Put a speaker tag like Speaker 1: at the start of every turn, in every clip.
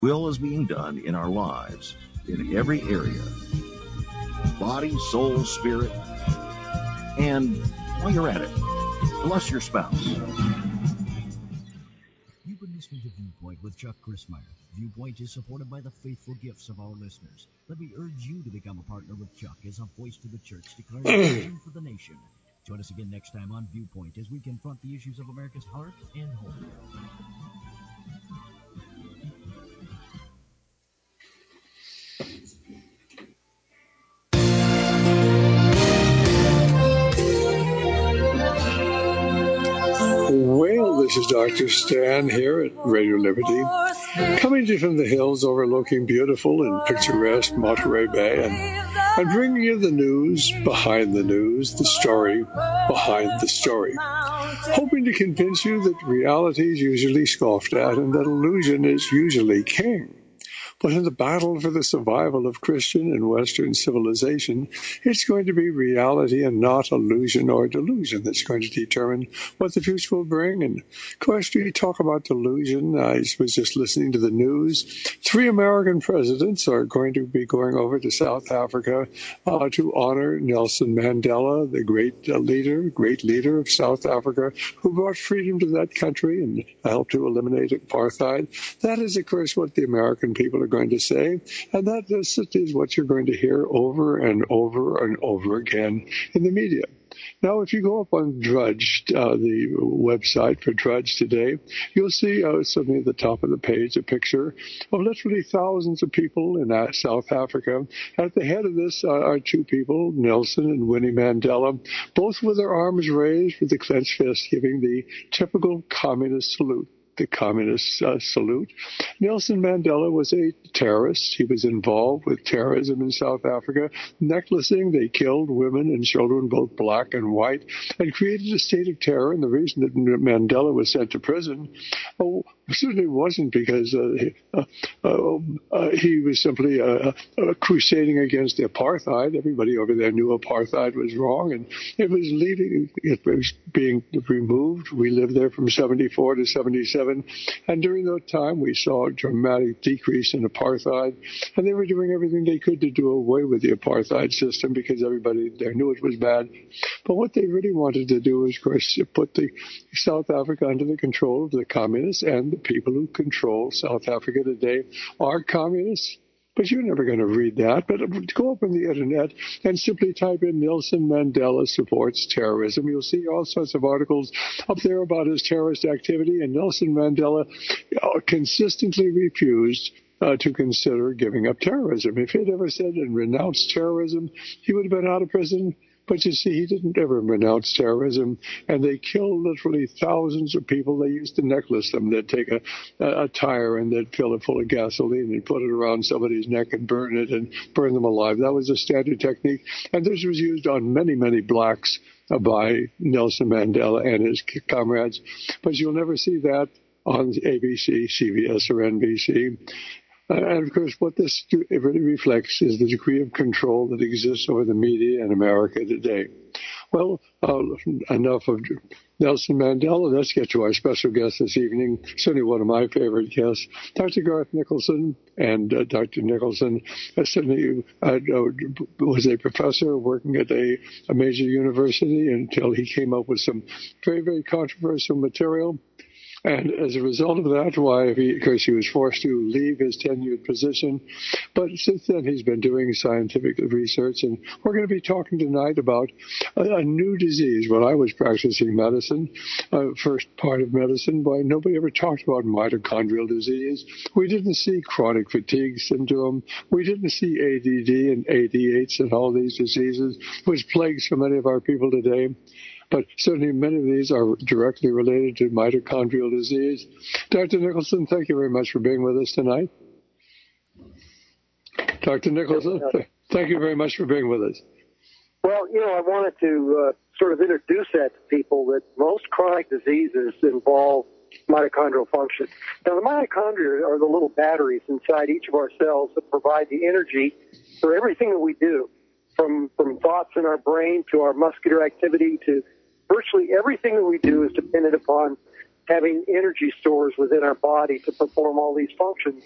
Speaker 1: Will is being done in our lives, in every area. Body, soul, spirit. And while you're at it, bless your spouse.
Speaker 2: You've been listening to Viewpoint with Chuck Crismier. Viewpoint is supported by the faithful gifts of our listeners. Let me urge you to become a partner with Chuck as a voice to the church declaring vision for the nation. Join us again next time on Viewpoint as we confront the issues of America's heart and home.
Speaker 3: Well, this is Dr. Stan here at Radio Liberty, coming to you from the hills overlooking beautiful and picturesque Monterey Bay, and bringing you the news behind the news, the story behind the story, hoping to convince you that reality is usually scoffed at and that illusion is usually king. But in the battle for the survival of Christian and Western civilization, it's going to be reality and not illusion or delusion that's going to determine what the future will bring. And of course, we talk about delusion. I was just listening to the news. 3 American presidents are going to be going over to South Africa to honor Nelson Mandela, the great leader of South Africa, who brought freedom to that country and helped to eliminate apartheid. That is, of course, what the American people are going to say, and that is what you're going to hear over and over and over again in the media. Now, if you go up on Drudge, the website for Drudge today, you'll see suddenly at the top of the page a picture of literally thousands of people in South Africa. At the head of this are 2 people, Nelson and Winnie Mandela, both with their arms raised with the clenched fist, giving the typical communist salute. The communist salute. Nelson Mandela was a terrorist. He was involved with terrorism in South Africa. Necklacing, they killed women and children, both black and white, and created a state of terror. And the reason that Mandela was sent to prison, certainly wasn't because he was simply crusading against the apartheid. Everybody over there knew apartheid was wrong, and it was being removed. We lived there from 74 to 77. And during that time, we saw a dramatic decrease in apartheid. And they were doing everything they could to do away with the apartheid system because everybody there knew it was bad. But what they really wanted to do was, of course, put the South Africa under the control of the communists, and the people who control South Africa today are communists. But you're never going to read that. But go up on the internet and simply type in Nelson Mandela supports terrorism. You'll see all sorts of articles up there about his terrorist activity. And Nelson Mandela consistently refused to consider giving up terrorism. If he'd ever said and renounced terrorism, he would have been out of prison. But you see, he didn't ever renounce terrorism, and they killed literally thousands of people. They used to necklace them. They'd take a tire and they'd fill it full of gasoline and put it around somebody's neck and burn it and burn them alive. That was a standard technique, and this was used on many, many blacks by Nelson Mandela and his comrades. But you'll never see that on ABC, CBS, or NBC. And, of course, what this really reflects is the degree of control that exists over the media in America today. Well, enough of Nelson Mandela. Let's get to our special guest this evening, certainly one of my favorite guests, Dr. Garth Nicholson. And Dr. Nicholson certainly was a professor working at a major university until he came up with some very, very controversial material. And as a result of that, of course, he was forced to leave his tenured position. But since then, he's been doing scientific research. And we're going to be talking tonight about a new disease. When I was practicing medicine, first part of medicine, nobody ever talked about mitochondrial disease. We didn't see chronic fatigue syndrome. We didn't see ADD and ADH and all these diseases, which plagues so many of our people today. But certainly many of these are directly related to mitochondrial disease. Dr. Nicholson, thank you very much for being with us tonight. Dr. Nicholson, thank you very much for being with us.
Speaker 4: Well, I wanted to sort of introduce that to people that most chronic diseases involve mitochondrial function. Now, the mitochondria are the little batteries inside each of our cells that provide the energy for everything that we do, from thoughts in our brain to our muscular activity to virtually everything that we do is dependent upon having energy stores within our body to perform all these functions.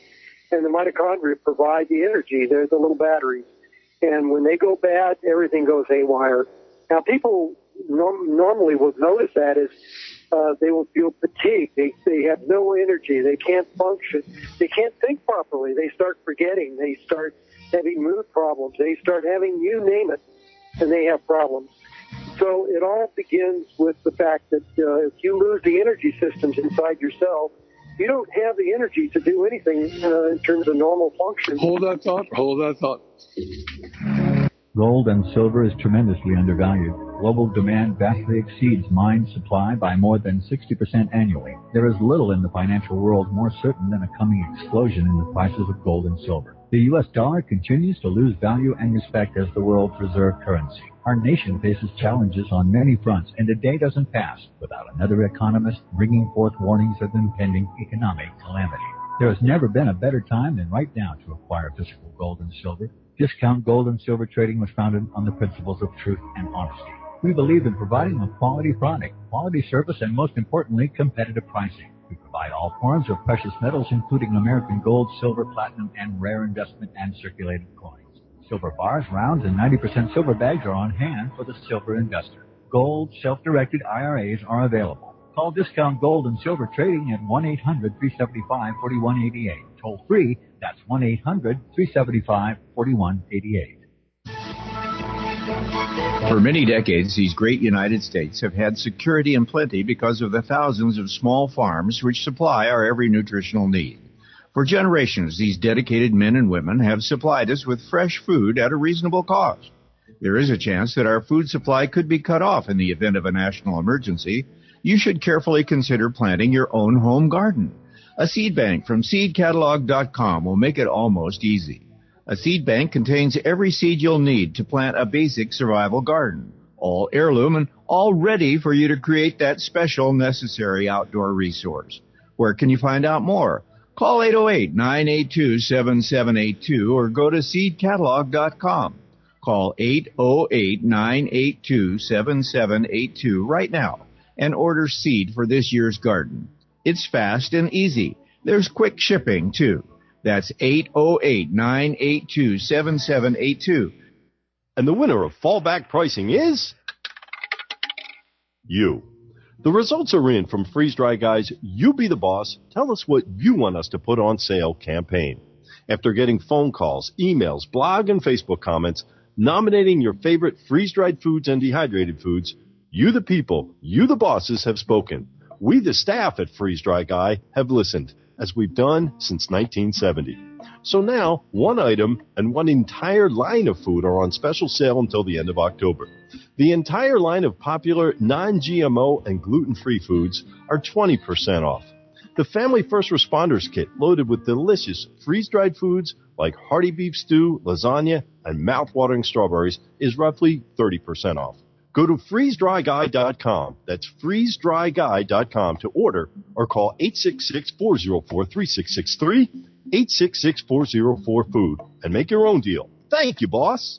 Speaker 4: and the mitochondria provide the energy. They're the little batteries. And when they go bad, everything goes haywire. Now, people normally will notice that as they will feel fatigued. They have no energy. They can't function. They can't think properly. They start forgetting. They start having mood problems. They start having, you name it, and they have problems. So it all begins with the fact that if you lose the energy systems inside yourself, you don't have the energy to do anything in terms of normal function.
Speaker 3: Hold that thought.
Speaker 5: Gold and silver is tremendously undervalued. Global demand vastly exceeds mine supply by more than 60% annually. There is little in the financial world more certain than a coming explosion in the prices of gold and silver. The U.S. dollar continues to lose value and respect as the world's reserve currency. Our nation faces challenges on many fronts, and a day doesn't pass without another economist bringing forth warnings of impending economic calamity. There has never been a better time than right now to acquire physical gold and silver. Discount Gold and Silver Trading was founded on the principles of truth and honesty. We believe in providing a quality product, quality service, and most importantly, competitive pricing. We provide all forms of precious metals, including American gold, silver, platinum, and rare investment and circulated coins. Silver bars, rounds, and 90% silver bags are on hand for the silver investor. Gold self-directed IRAs are available. Call Discount Gold and Silver Trading at 1-800-375-4188. Toll free, that's 1-800-375-4188.
Speaker 6: For many decades, these great United States have had security and plenty because of the thousands of small farms which supply our every nutritional need. For generations, these dedicated men and women have supplied us with fresh food at a reasonable cost. There is a chance that our food supply could be cut off in the event of a national emergency. You should carefully consider planting your own home garden. A seed bank from seedcatalog.com will make it almost easy. A seed bank contains every seed you'll need to plant a basic survival garden, all heirloom and all ready for you to create that special necessary outdoor resource. Where can you find out more? Call 808-982-7782 or go to seedcatalog.com. Call 808-982-7782 right now and order seed for this year's garden. It's fast and easy. There's quick shipping, too. That's 808-982-7782.
Speaker 7: And the winner of fallback pricing is you. The results are in from Freeze Dry Guy's You Be the Boss, Tell Us What You Want Us to Put on Sale campaign. After getting phone calls, emails, blog, and Facebook comments nominating your favorite freeze-dried foods and dehydrated foods, you the people, you the bosses have spoken. We the staff at Freeze Dry Guy have listened, as we've done since 1970. So now, one item and one entire line of food are on special sale until the end of October. The entire line of popular non-GMO and gluten-free foods are 20% off. The Family First Responders Kit, loaded with delicious freeze-dried foods like hearty beef stew, lasagna, and mouth-watering strawberries, is roughly 30% off. Go to freezedryguy.com. That's freezedryguy.com to order or call 866-404-3663, 866-404-FOOD, and make your own deal. Thank you, boss.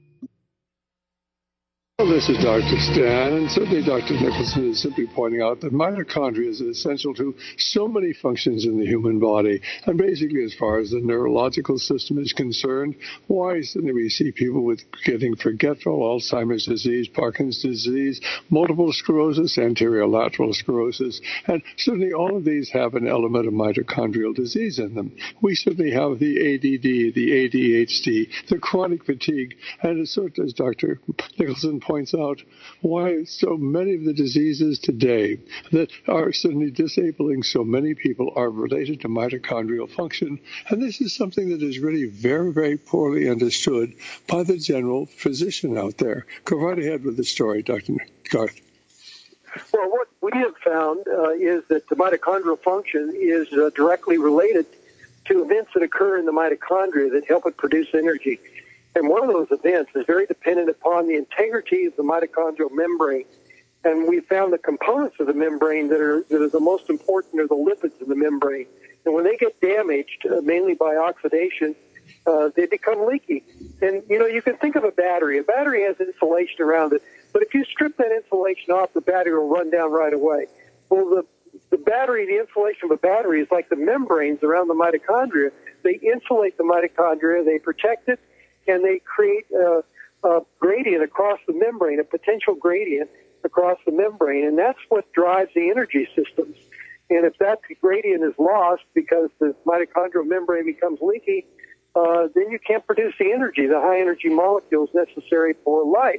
Speaker 3: Well, this is Dr. Stan, and certainly Dr. Nicholson is simply pointing out that mitochondria is essential to so many functions in the human body. And basically, as far as the neurological system is concerned, why suddenly we see people with getting forgetful, Alzheimer's disease, Parkinson's disease, multiple sclerosis, anterior lateral sclerosis, and certainly all of these have an element of mitochondrial disease in them. We certainly have the ADD, the ADHD, the chronic fatigue, and so as Dr. Nicholson points out, why so many of the diseases today that are suddenly disabling so many people are related to mitochondrial function. And this is something that is really very, very poorly understood by the general physician out there. Go right ahead with the story, Dr. Garth.
Speaker 4: Well, what we have found is that the mitochondrial function is directly related to events that occur in the mitochondria that help it produce energy. And one of those events is very dependent upon the integrity of the mitochondrial membrane. And we found the components of the membrane that are the most important are the lipids in the membrane. And when they get damaged, mainly by oxidation, they become leaky. And, you know, you can think of a battery. A battery has insulation around it. But if you strip that insulation off, the battery will run down right away. Well, the battery, the insulation of a battery is like the membranes around the mitochondria. They insulate the mitochondria, they protect it, and they create a gradient across the membrane, a potential gradient across the membrane, and that's what drives the energy systems. And if that gradient is lost because the mitochondrial membrane becomes leaky, then you can't produce the energy, the high energy molecules necessary for life.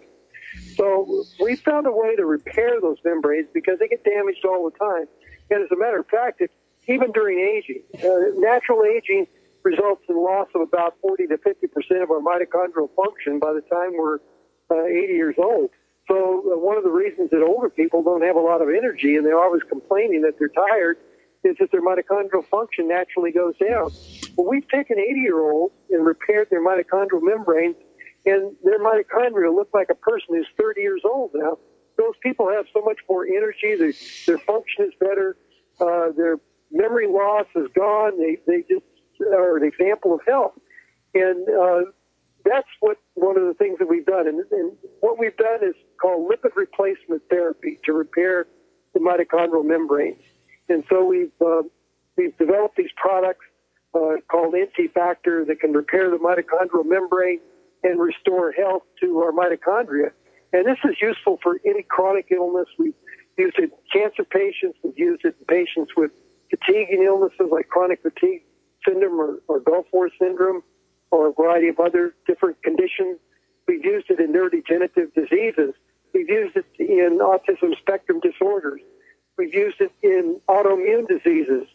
Speaker 4: So we found a way to repair those membranes because they get damaged all the time. And as a matter of fact, even during aging, natural aging results in loss of about 40 to 50% of our mitochondrial function by the time we're 80 years old. So one of the reasons that older people don't have a lot of energy and they're always complaining that they're tired is that their mitochondrial function naturally goes down. Well, we've taken 80-year-olds and repaired their mitochondrial membranes, and their mitochondria look like a person who's 30 years old now. Those people have so much more energy. Their function is better. Their memory loss is gone. They just are an example of health. And that's one of the things that we've done. And what we've done is called lipid replacement therapy to repair the mitochondrial membranes. And so we've developed these products called NT Factor that can repair the mitochondrial membrane and restore health to our mitochondria. And this is useful for any chronic illness. We've used it in cancer patients. We've used it in patients with fatiguing illnesses like chronic fatigue syndrome or Gulf War syndrome or a variety of other different conditions. We've used it in neurodegenerative diseases. We've used it in autism spectrum disorders. We've used it in autoimmune diseases.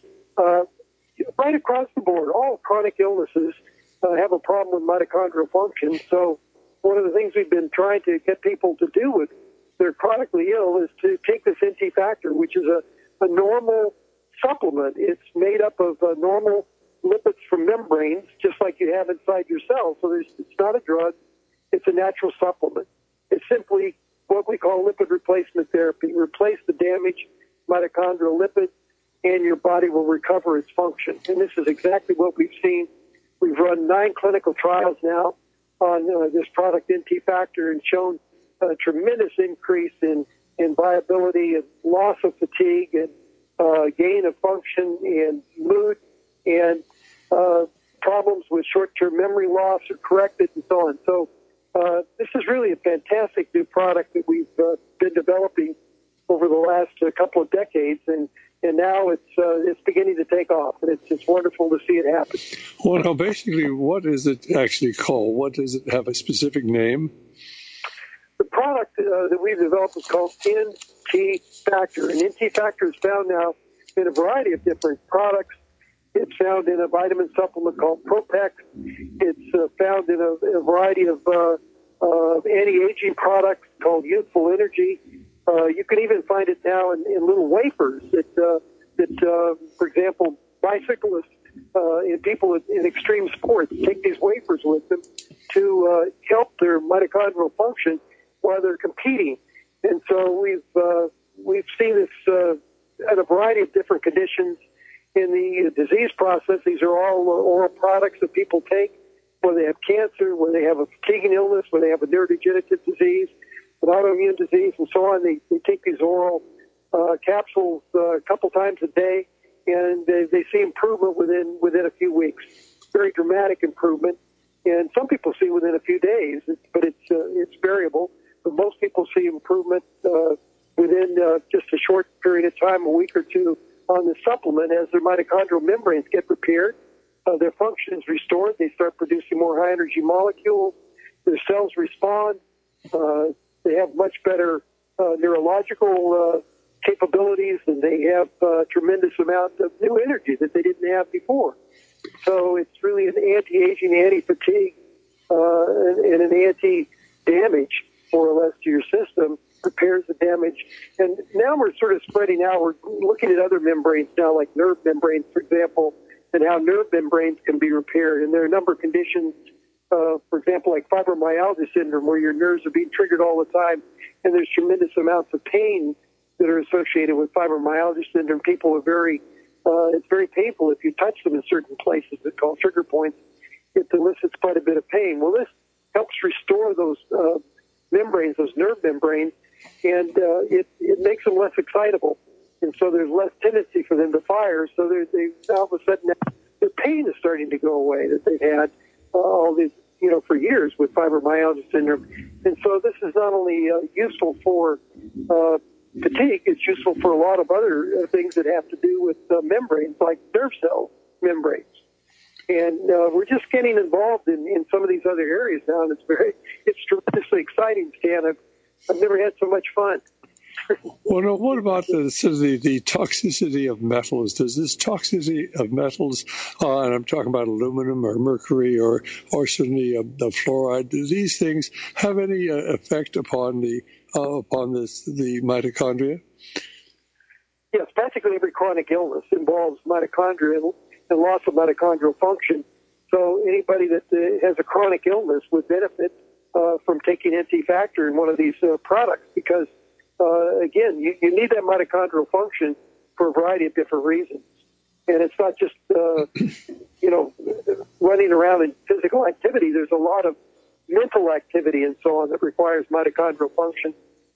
Speaker 4: Right across the board, all chronic illnesses have a problem with mitochondrial function. So one of the things we've been trying to get people to do with they're chronically ill is to take this NT Factor, which is a normal supplement. It's made up of normal lipids from membranes, just like you have inside your cells. So it's not a drug. It's a natural supplement. It's simply what we call lipid replacement therapy. Replace the damaged mitochondrial lipids, and your body will recover its function. And this is exactly what we've seen. We've run 9 clinical trials now on this product, NT Factor, and shown a tremendous increase in viability and loss of fatigue and gain of function and mood, and problems with short-term memory loss are corrected and so on. So this is really a fantastic new product that we've been developing over the last couple of decades, and now it's beginning to take off, and it's wonderful to see it happen.
Speaker 3: Well, now, basically, what is it actually called? What does it have a specific name?
Speaker 4: The product that we've developed is called NT Factor, and NT Factor is found now in a variety of different products. It's found in a vitamin supplement called Propex. It's found in a variety of anti-aging products called Youthful Energy. You can even find it now in little wafers that for example, bicyclists and people in extreme sports take these wafers with them to help their mitochondrial function while they're competing. And so we've seen this at a variety of different conditions in the disease process. These are all oral products that people take when they have cancer, when they have a fatiguing illness, when they have a neurodegenerative disease, an autoimmune disease, and so on. They take these oral capsules a couple times a day, and they see improvement within a few weeks. Very dramatic improvement, and some people see within a few days, but it's variable. But most people see improvement within just a short period of time, a week or two, on the supplement as their mitochondrial membranes get repaired. Their function is restored. They start producing more high-energy molecules. Their cells respond. They have much better neurological capabilities, and they have a tremendous amount of new energy that they didn't have before. So it's really an anti-aging, anti-fatigue, and an anti-damage, more or less, to your system, repairs the damage. And now we're sort of spreading out. We're looking at other membranes now, like nerve membranes, for example, and how nerve membranes can be repaired. And there are a number of conditions, for example, like fibromyalgia syndrome, where your nerves are being triggered all the time, and there's tremendous amounts of pain that are associated with fibromyalgia syndrome. People are it's very painful if you touch them in certain places that call trigger points. It elicits quite a bit of pain. Well, this helps restore those membranes, those nerve membranes, and it makes them less excitable. and so there's less tendency for them to fire. So they all of a sudden now their pain is starting to go away that they've had all these, for years with fibromyalgia syndrome. And so this is not only useful for fatigue, it's useful for a lot of other things that have to do with membranes, like nerve cell membranes. And we're just getting involved in some of these other areas now, and it's tremendously exciting, Stan. I've never had so much fun.
Speaker 3: Well, no, what about the toxicity of metals? Does this toxicity of metals, and I'm talking about aluminum or mercury or certainly the fluoride, do these things have any effect upon the mitochondria?
Speaker 4: Yes, practically every chronic illness involves mitochondria and loss of mitochondrial function. So anybody that has a chronic illness would benefit from taking NT-Factor in one of these products because, again, you need that mitochondrial function for a variety of different reasons. And it's not just, running around in physical activity. There's a lot of mental activity and so on that requires mitochondrial function.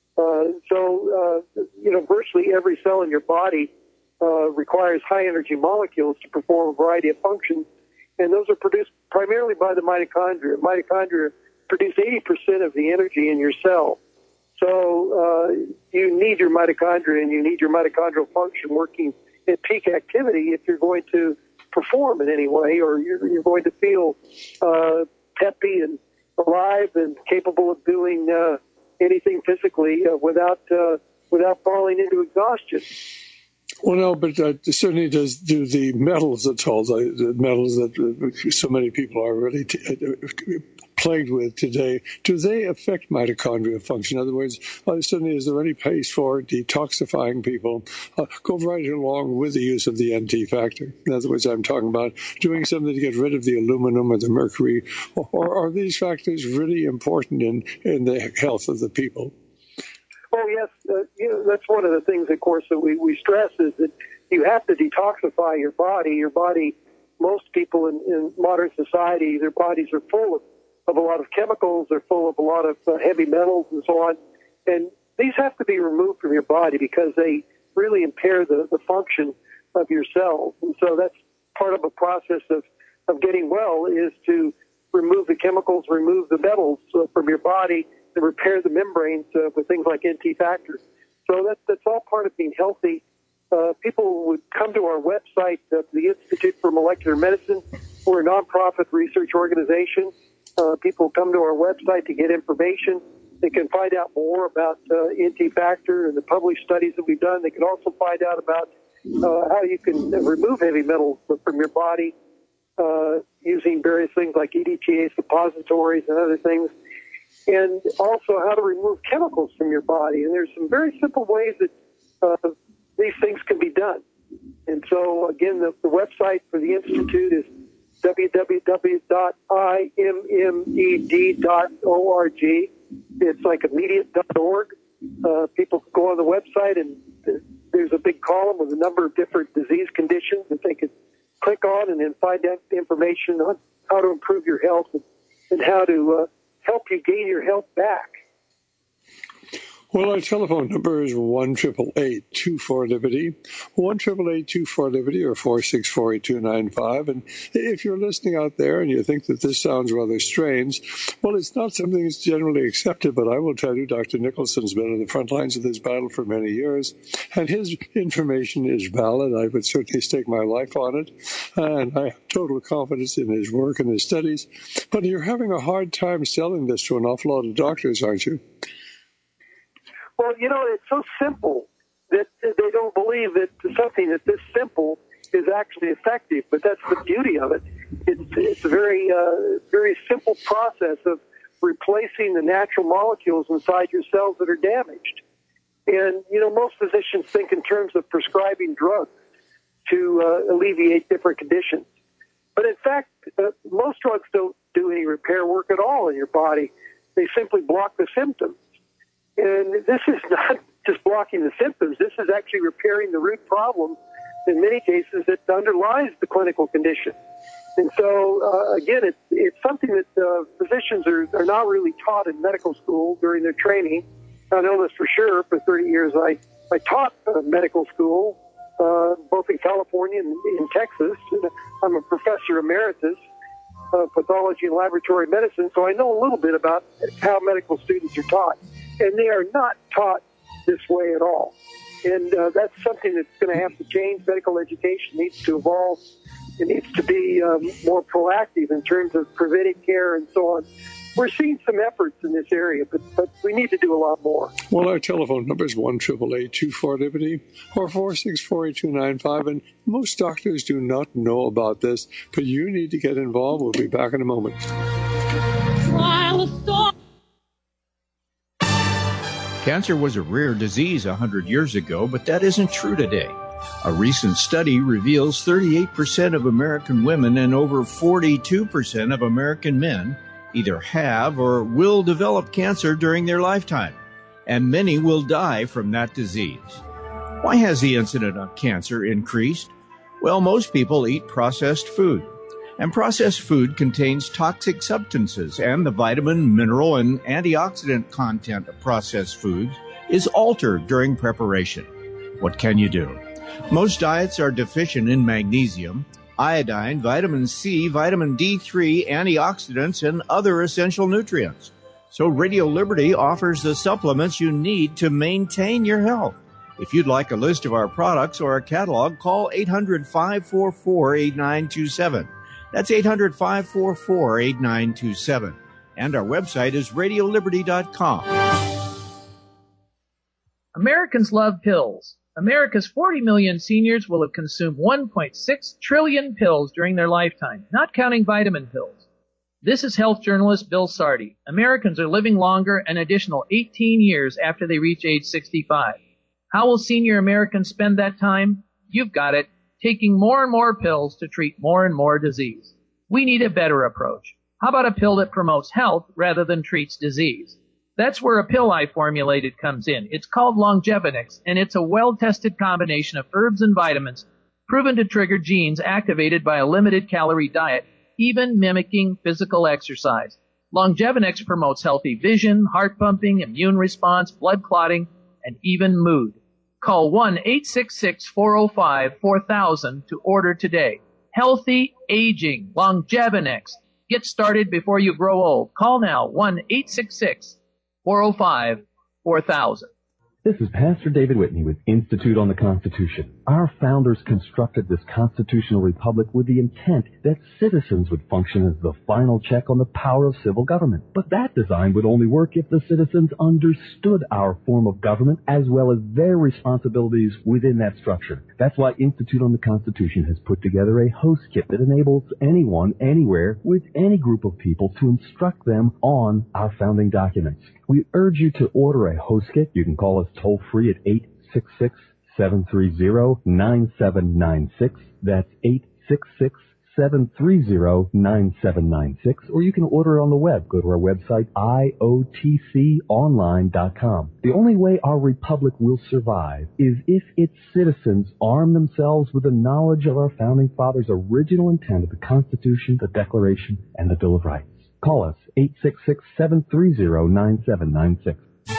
Speaker 4: Virtually every cell in your body requires high-energy molecules to perform a variety of functions, and those are produced primarily by the mitochondria. Mitochondria produce 80% of the energy in your cell. So you need your mitochondria and you need your mitochondrial function working at peak activity if you're going to perform in any way, or you're going to feel peppy and alive and capable of doing anything physically without falling into exhaustion.
Speaker 3: Well, no, but certainly do the metals at all, the metals that so many people are really plagued with today, do they affect mitochondrial function? In other words, certainly is there any place for detoxifying people? Go right along with the use of the NT-Factor. In other words, I'm talking about doing something to get rid of the aluminum or the mercury, or are these factors really important in the health of the people?
Speaker 4: Oh, yes. That's one of the things, of course, that we stress is that you have to detoxify your body. Your body, most people in modern society, their bodies are full of a lot of chemicals. They're full of a lot of heavy metals and so on. And these have to be removed from your body because they really impair the function of your cells. And so that's part of a process of getting well is to remove the chemicals, remove the metals from your body, and repair the membranes with things like NT-Factor. So that's all part of being healthy. People would come to our website, the Institute for Molecular Medicine. We're a nonprofit research organization. People come to our website to get information. They can find out more about NT-Factor and the published studies that we've done. They can also find out about how you can remove heavy metals from your body using various things like EDTA suppositories and other things, and also how to remove chemicals from your body. And there's some very simple ways that these things can be done. And so, again, the website for the Institute is www.imed.org. It's like immediate.org. People can go on the website, and there's a big column with a number of different disease conditions that they can click on and then find out information on how to improve your health and how to help you gain your health back.
Speaker 3: Well, our telephone number is 1-888-24-LIBERTY, 1-888-24-LIBERTY, or 464-8295. And if you're listening out there and you think that this sounds rather strange, well, it's not something that's generally accepted, but I will tell you, Dr. Nicholson's been on the front lines of this battle for many years, and his information is valid. I would certainly stake my life on it, and I have total confidence in his work and his studies. But you're having a hard time selling this to an awful lot of doctors, aren't you?
Speaker 4: Well, it's so simple that they don't believe that something that's this simple is actually effective. But that's the beauty of it. It's a very, very simple process of replacing the natural molecules inside your cells that are damaged. And, most physicians think in terms of prescribing drugs to alleviate different conditions. But in fact, most drugs don't do any repair work at all in your body. They simply block the symptoms. And this is not just blocking the symptoms. This is actually repairing the root problem, in many cases, that underlies the clinical condition. And so, again, it's something that physicians are not really taught in medical school during their training. I know this for sure. For 30 years, I I taught medical school, both in California and in Texas. I'm a professor emeritus of pathology and laboratory medicine, so I know a little bit about how medical students are taught. And they are not taught this way at all. And that's something that's going to have to change. Medical education needs to evolve. It needs to be more proactive in terms of preventive care and so on. We're seeing some efforts in this area, but we need to do a lot more.
Speaker 3: Well, our telephone number is 1-888-24-LIBERTY or 464-8295, and most doctors do not know about this, but you need to get involved. We'll be back in a moment.
Speaker 6: Cancer was a rare disease 100 years ago, but that isn't true today. A recent study reveals 38% of American women and over 42% of American men either have or will develop cancer during their lifetime, and many will die from that disease. Why has the incidence of cancer increased? Well, most people eat processed food, and processed food contains toxic substances, and the vitamin, mineral, and antioxidant content of processed foods is altered during preparation. What can you do? Most diets are deficient in magnesium, iodine, vitamin C, vitamin D3, antioxidants, and other essential nutrients. So Radio Liberty offers the supplements you need to maintain your health. If you'd like a list of our products or a catalog, call 800-544-8927. That's 800-544-8927. And our website is radioliberty.com.
Speaker 8: Americans love pills. America's 40 million seniors will have consumed 1.6 trillion pills during their lifetime, not counting vitamin pills. This is health journalist Bill Sardi. Americans are living longer an additional 18 years after they reach age 65. How will senior Americans spend that time? You've got it, taking more and more pills to treat more and more disease. We need a better approach. How about a pill that promotes health rather than treats disease? That's where a pill I formulated comes in. It's called Longevinix, and it's a well-tested combination of herbs and vitamins proven to trigger genes activated by a limited-calorie diet, even mimicking physical exercise. Longevinix promotes healthy vision, heart pumping, immune response, blood clotting, and even mood. Call 1-866-405-4000 to order today. Healthy aging, Longevinix. Get started before you grow old. Call now, 1-866-405-4000.
Speaker 9: This is Pastor David Whitney with Institute on the Constitution. Our founders constructed this constitutional republic with the intent that citizens would function as the final check on the power of civil government. But that design would only work if the citizens understood our form of government as well as their responsibilities within that structure. That's why Institute on the Constitution has put together a host kit that enables anyone, anywhere, with any group of people to instruct them on our founding documents. We urge you to order a host kit. You can call us toll-free at 866-730-9796. That's 866-730-9796. Or you can order it on the web. Go to our website, iotconline.com. The only way our republic will survive is if its citizens arm themselves with the knowledge of our founding fathers' original intent of the Constitution, the Declaration, and the Bill of Rights. Call us, 866-730-9796.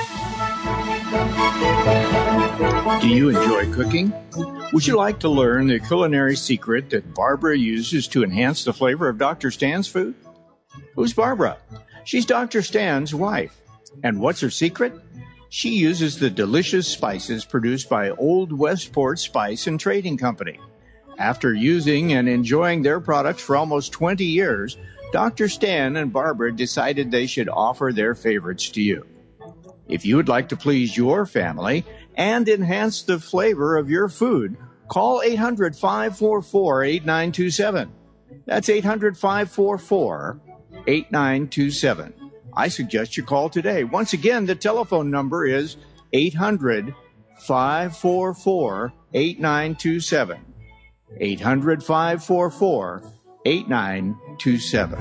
Speaker 6: Do you enjoy cooking? Would you like to learn the culinary secret that Barbara uses to enhance the flavor of Dr. Stan's food? Who's Barbara? She's Dr. Stan's wife. And what's her secret? She uses the delicious spices produced by Old Westport Spice and Trading Company. After using and enjoying their products for almost 20 years, Dr. Stan and Barbara decided they should offer their favorites to you. If you would like to please your family and enhance the flavor of your food, call 800-544-8927. That's 800-544-8927. I suggest you call today. Once again, the telephone number is 800-544-8927. 800-544-8927.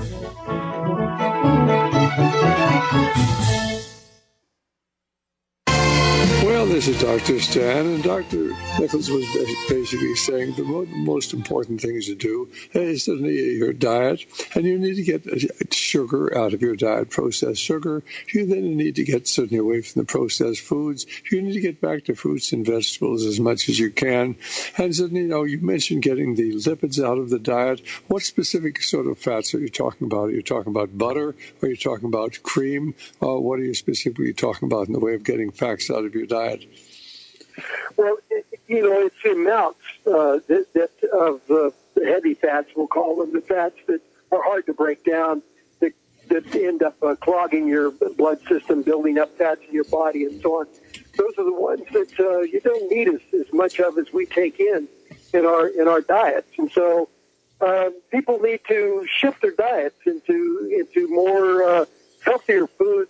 Speaker 3: Well, this is Dr. Stan, and Dr. Nichols was basically saying the most important things to do is your diet, and you need to get sugar out of your diet, processed sugar. You then need to get certainly away from the processed foods. You need to get back to fruits and vegetables as much as you can. And certainly, you mentioned getting the lipids out of the diet. What specific sort of fats are you talking about? Are you talking about butter? Are you talking about cream? What are you specifically talking about in the way of getting fats out of your diet?
Speaker 4: Well, it's the amounts of the heavy fats, we'll call them, the fats that are hard to break down, that end up clogging your blood system, building up fats in your body, and so on. Those are the ones that you don't need as much of as we take in our diets. And so people need to shift their diets into more healthier foods.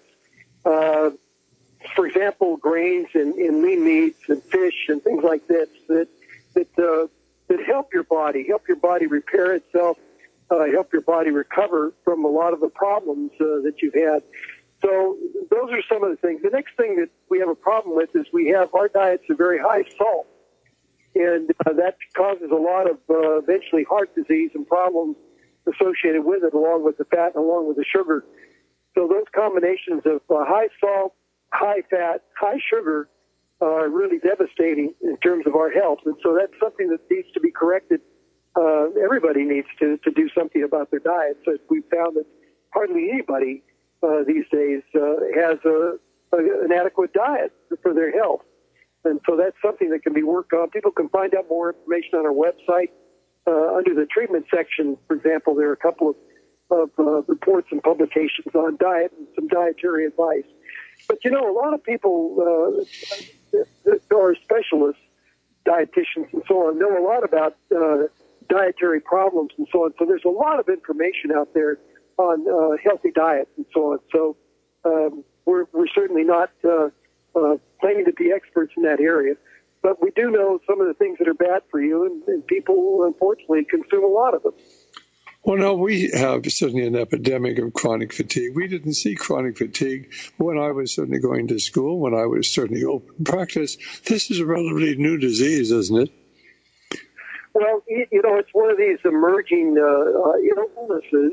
Speaker 4: For example, grains and lean meats and fish and things like this that help your body repair itself, help your body recover from a lot of the problems that you've had. So those are some of the things. The next thing that we have a problem with is our diets are very high salt, and that causes a lot of eventually heart disease and problems associated with it, along with the fat and along with the sugar. So those combinations of high salt, high fat, high sugar are really devastating in terms of our health. And so that's something that needs to be corrected. Everybody needs to do something about their diet. So we found that hardly anybody these days has an adequate diet for their health. And so that's something that can be worked on. People can find out more information on our website. Under the treatment section, for example, there are a couple of reports and publications on diet and some dietary advice. But, a lot of people that are specialists, dietitians and so on, know a lot about dietary problems and so on. So there's a lot of information out there on healthy diets and so on. So we're certainly not claiming to be experts in that area. But we do know some of the things that are bad for you, and people, unfortunately, consume a lot of them.
Speaker 3: Well, no, we have certainly an epidemic of chronic fatigue. We didn't see chronic fatigue when I was certainly going to school, when I was certainly open practice. This is a relatively new disease, isn't it?
Speaker 4: Well, it's one of these emerging illnesses.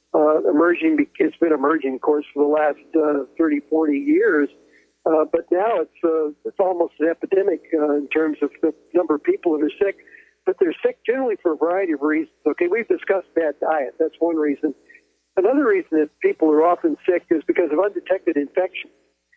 Speaker 4: It's been emerging, of course, for the last 30, 40 years. But now it's almost an epidemic in terms of the number of people that are sick. But they're sick generally for a variety of reasons. Okay, we've discussed bad diet. That's one reason. Another reason that people are often sick is because of undetected infections.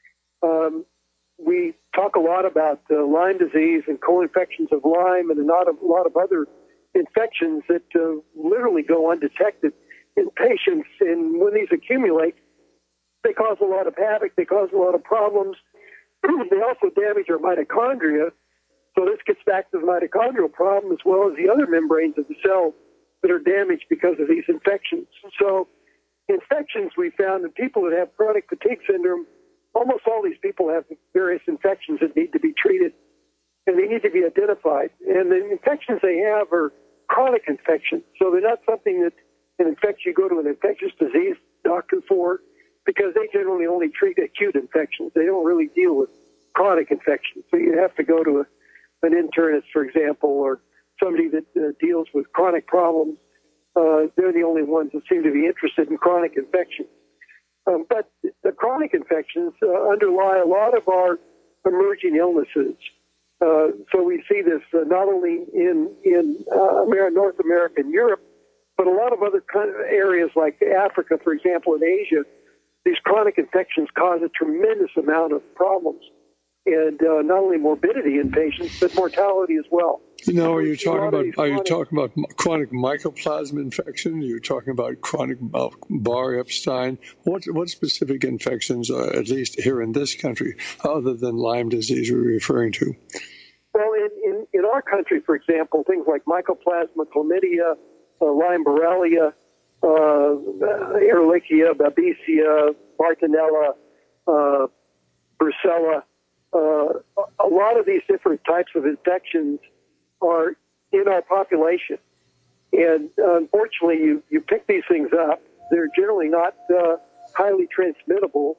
Speaker 4: We talk a lot about Lyme disease and co-infections of Lyme and a lot of other infections that literally go undetected in patients. And when these accumulate, they cause a lot of havoc. They cause a lot of problems. They also damage our mitochondria. So this gets back to the mitochondrial problem as well as the other membranes of the cell that are damaged because of these infections. So infections, we found that people that have chronic fatigue syndrome, almost all these people have various infections that need to be treated, and they need to be identified. And the infections they have are chronic infections. So they're not something that an infection you go to an infectious disease doctor for, because they generally only treat acute infections. They don't really deal with chronic infections. So you have to go to an internist, for example, or somebody that deals with chronic problems. They're the only ones that seem to be interested in chronic infections. But the chronic infections underlie a lot of our emerging illnesses. So we see this not only in North America and Europe, but a lot of other areas like Africa, for example, and Asia. These chronic infections cause a tremendous amount of problems. And not only morbidity in patients, but mortality as well.
Speaker 3: Are you talking about chronic mycoplasma infection? Are you talking about chronic Barr-Epstein? What specific infections, at least here in this country, other than Lyme disease, we're referring to?
Speaker 4: Well, in our country, for example, things like mycoplasma, chlamydia, Lyme Borrelia, Ehrlichia, Babesia, Bartonella, Brucella. A lot of these different types of infections are in our population. And unfortunately, you pick these things up. They're generally not highly transmittable.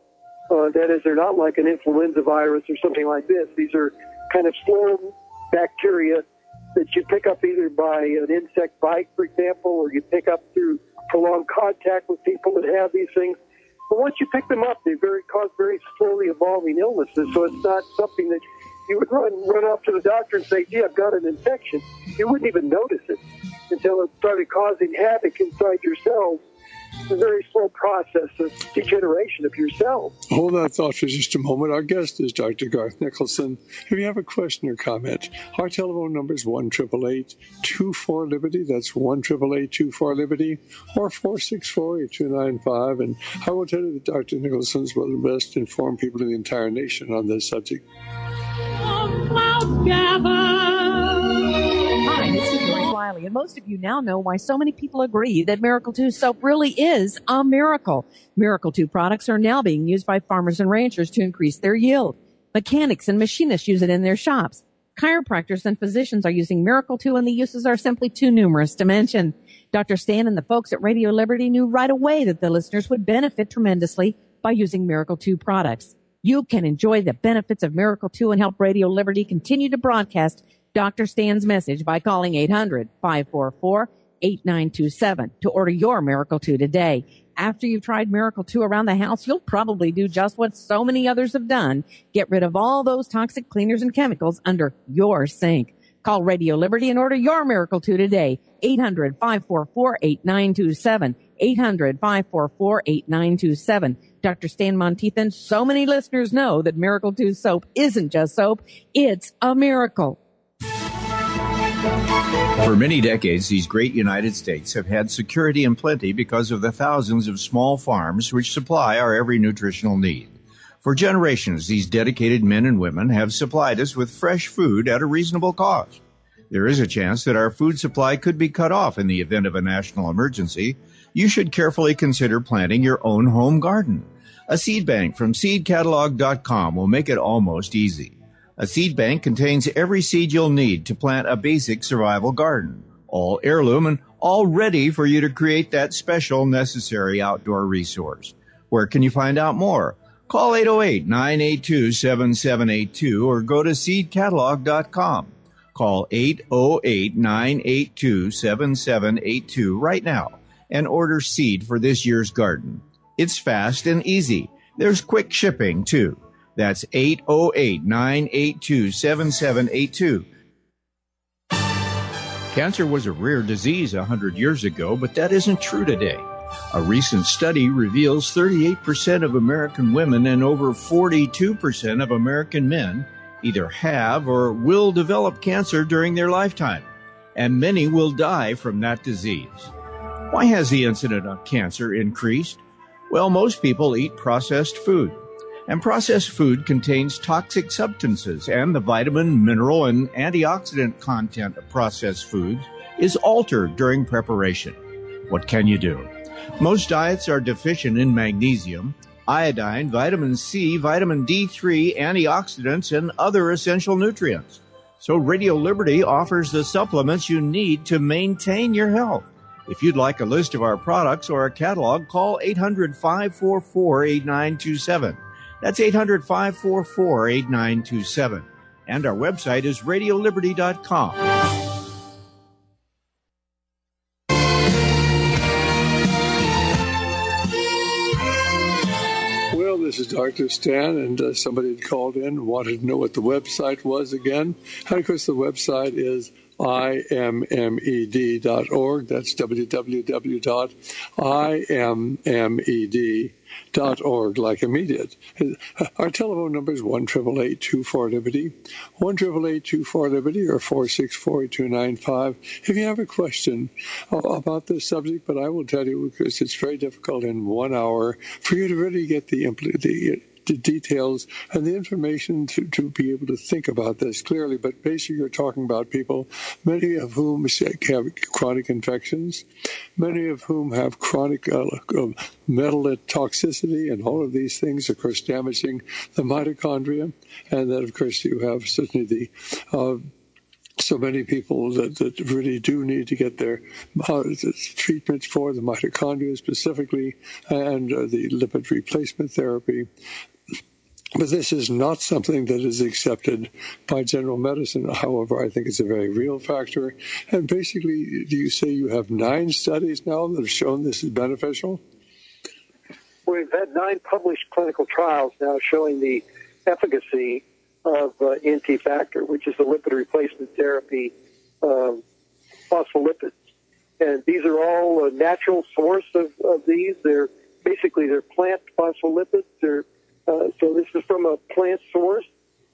Speaker 4: That is, they're not like an influenza virus or something like this. These are kind of slow bacteria that you pick up either by an insect bite, for example, or you pick up through prolonged contact with people that have these things. But once you pick them up, they cause very slowly evolving illnesses. So it's not something that you would run off to the doctor and say, gee, I've got an infection. You wouldn't even notice it until it started causing havoc inside your cells. It's a very slow process of degeneration of your cells.
Speaker 3: Hold that thought for just a moment. Our guest is Dr. Garth Nicholson. If you have a question or comment, our telephone number is 1-888-24-LIBERTY. That's 1-888-24-LIBERTY or 464-8295. And I will tell you that Dr. Nicholson is one of the best informed people in the entire nation on this subject.
Speaker 10: Hi, this is Joyce Wiley, and most of you now know why so many people agree that Miracle 2 soap really is a miracle. Miracle 2 products are now being used by farmers and ranchers to increase their yield. Mechanics and machinists use it in their shops. Chiropractors and physicians are using Miracle 2, and the uses are simply too numerous to mention. Dr. Stan and the folks at Radio Liberty knew right away that the listeners would benefit tremendously by using Miracle 2 products. You can enjoy the benefits of Miracle 2 and help Radio Liberty continue to broadcast Dr. Stan's message by calling 800-544-8927 to order your Miracle 2 today. After you've tried Miracle 2 around the house, you'll probably do just what so many others have done. Get rid of all those toxic cleaners and chemicals under your sink. Call Radio Liberty and order your Miracle 2 today. 800-544-8927. 800-544-8927. Dr. Stan Monteith and so many listeners know that Miracle 2 soap isn't just soap. It's a miracle.
Speaker 6: For many decades, these great United States have had security and plenty because of the thousands of small farms which supply our every nutritional need. For generations, these dedicated men and women have supplied us with fresh food at a reasonable cost. There is a chance that our food supply could be cut off in the event of a national emergency. You should carefully consider planting your own home garden. A seed bank from seedcatalog.com will make it almost easy. A seed bank contains every seed you'll need to plant a basic survival garden, all heirloom and all ready for you to create that special necessary outdoor resource. Where can you find out more? Call 808-982-7782 or go to seedcatalog.com. Call 808-982-7782 right now and order seed for this year's garden. It's fast and easy. There's quick shipping, too. That's 808-982-7782. Cancer was a rare disease 100 years ago, but that isn't true today. A recent study reveals 38% of American women and over 42% of American men either have or will develop cancer during their lifetime, and many will die from that disease. Why has the incidence of cancer increased? Well, most people eat processed food. And processed food contains toxic substances, and the vitamin, mineral, and antioxidant content of processed foods is altered during preparation. What can you do? Most diets are deficient in magnesium, iodine, vitamin C, vitamin D3, antioxidants, and other essential nutrients. So Radio Liberty offers the supplements you need to maintain your health. If you'd like a list of our products or a catalog, call 800-544-8927. That's 800-544-8927. And our website is radioliberty.com.
Speaker 3: Well, this is Dr. Stan, and somebody had called in and wanted to know what the website was again. And, of course, the website is immed.org. That's www.immed.org, like immediate. Our telephone number is 1-888-24-LIBERTY, 1-888-24-LIBERTY, or 464-8295. If you have a question about this subject, but I will tell you, because it's very difficult in 1 hour for you to really get the details and the information to be able to think about this clearly. But basically, you're talking about people, many of whom have chronic infections, many of whom have chronic metal toxicity, and all of these things, of course, damaging the mitochondria. And then, of course, you have certainly the so many people that really do need to get their treatments for the mitochondria specifically, and the lipid replacement therapy. But this is not something that is accepted by general medicine. However, I think it's a very real factor. And basically, do you say you have 9 studies now that have shown this is beneficial?
Speaker 4: We've had 9 published clinical trials now showing the efficacy of NT factor, which is the lipid replacement therapy phospholipids. And these are all a natural source of these. They're plant phospholipids. So this is from a plant source.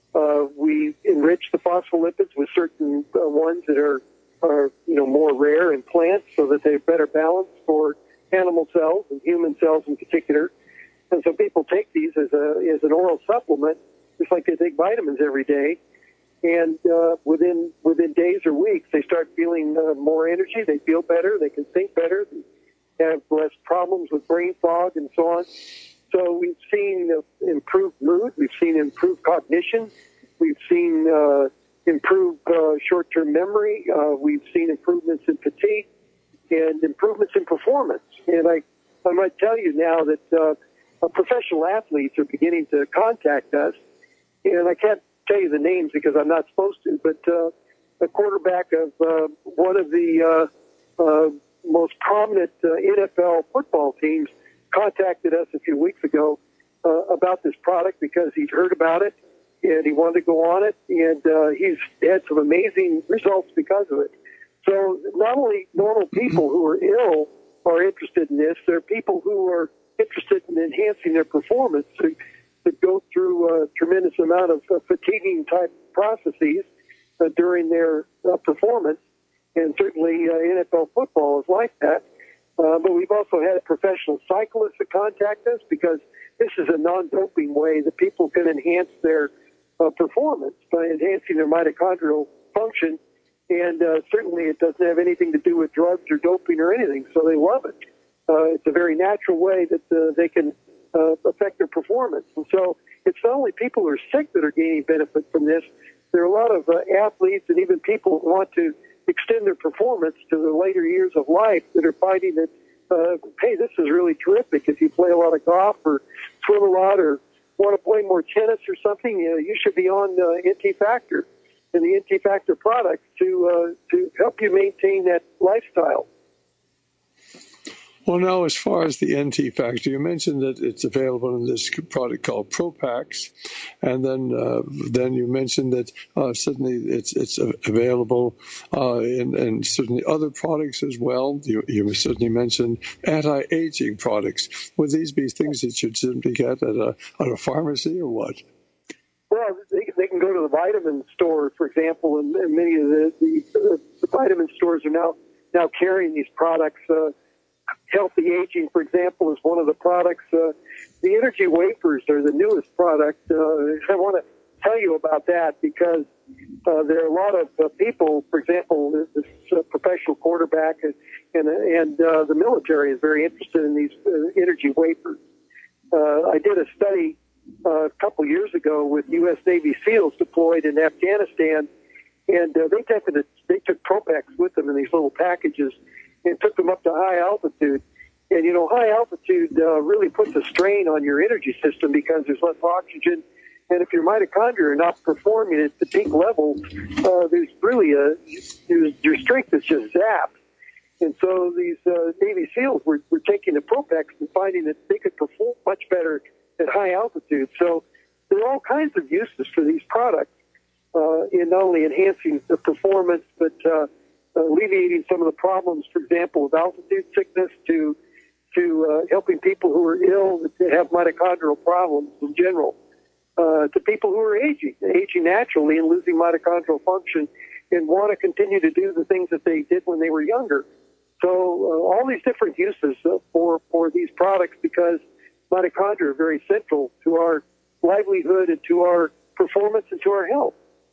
Speaker 4: We enrich the phospholipids with certain ones that are more rare in plants, so that they're better balanced for animal cells and human cells in particular. And so people take these as an oral supplement, just like they take vitamins every day. And within days or weeks, they start feeling more energy. They feel better. They can think better. They have less problems with brain fog and so on. So we've seen improved mood. We've seen improved cognition. We've seen improved short-term memory. We've seen improvements in fatigue and improvements in performance. And I might tell you now that professional athletes are beginning to contact us. And I can't tell you the names because I'm not supposed to, but a quarterback of one of the most prominent NFL football teams contacted us a few weeks ago about this product because he'd heard about it and he wanted to go on it, and he's had some amazing results because of it. So not only normal people who are ill are interested in this, there are people who are interested in enhancing their performance to go through a tremendous amount of fatiguing type processes during their performance, and certainly NFL football is like that. But we've also had professional cyclists that contact us because this is a non-doping way that people can enhance their performance by enhancing their mitochondrial function. And certainly it doesn't have anything to do with drugs or doping or anything, so they love it. It's a very natural way that they can affect their performance. And so it's not only people who are sick that are gaining benefit from this. There are a lot of athletes and even people who want to extend their performance to the later years of life that are finding that, hey, this is really terrific. If you play a lot of golf or swim a lot or want to play more tennis or something, you should be on NT Factor and the NT Factor products to help you maintain that lifestyle.
Speaker 3: Well, now, as far as the NT Factor, you mentioned that it's available in this product called Propax, and then you mentioned that certainly it's available in certainly other products as well. You certainly mentioned anti-aging products. Would these be things that you'd simply get at a pharmacy or what?
Speaker 4: Well, they can go to the vitamin store, for example, and many of the vitamin stores are now carrying these products. Healthy Aging, for example, is one of the products. The energy wafers are the newest product. I want to tell you about that because there are a lot of people, for example, this professional quarterback and the military is very interested in these energy wafers. I did a study a couple years ago with U.S. Navy SEALs deployed in Afghanistan, and they took Propax with them in these little packages and took them up to high altitude. And, high altitude really puts a strain on your energy system because there's less oxygen. And if your mitochondria are not performing at the peak levels, there's really your strength is just zapped. And so these Navy SEALs were taking the Propax and finding that they could perform much better at high altitude. So there are all kinds of uses for these products in not only enhancing the performance, but alleviating some of the problems, for example, of altitude sickness to helping people who are ill that have mitochondrial problems in general, to people who are aging naturally and losing mitochondrial function and want to continue to do the things that they did when they were younger. So all these different uses for these products because mitochondria are very central to our livelihood and to our performance and to our health.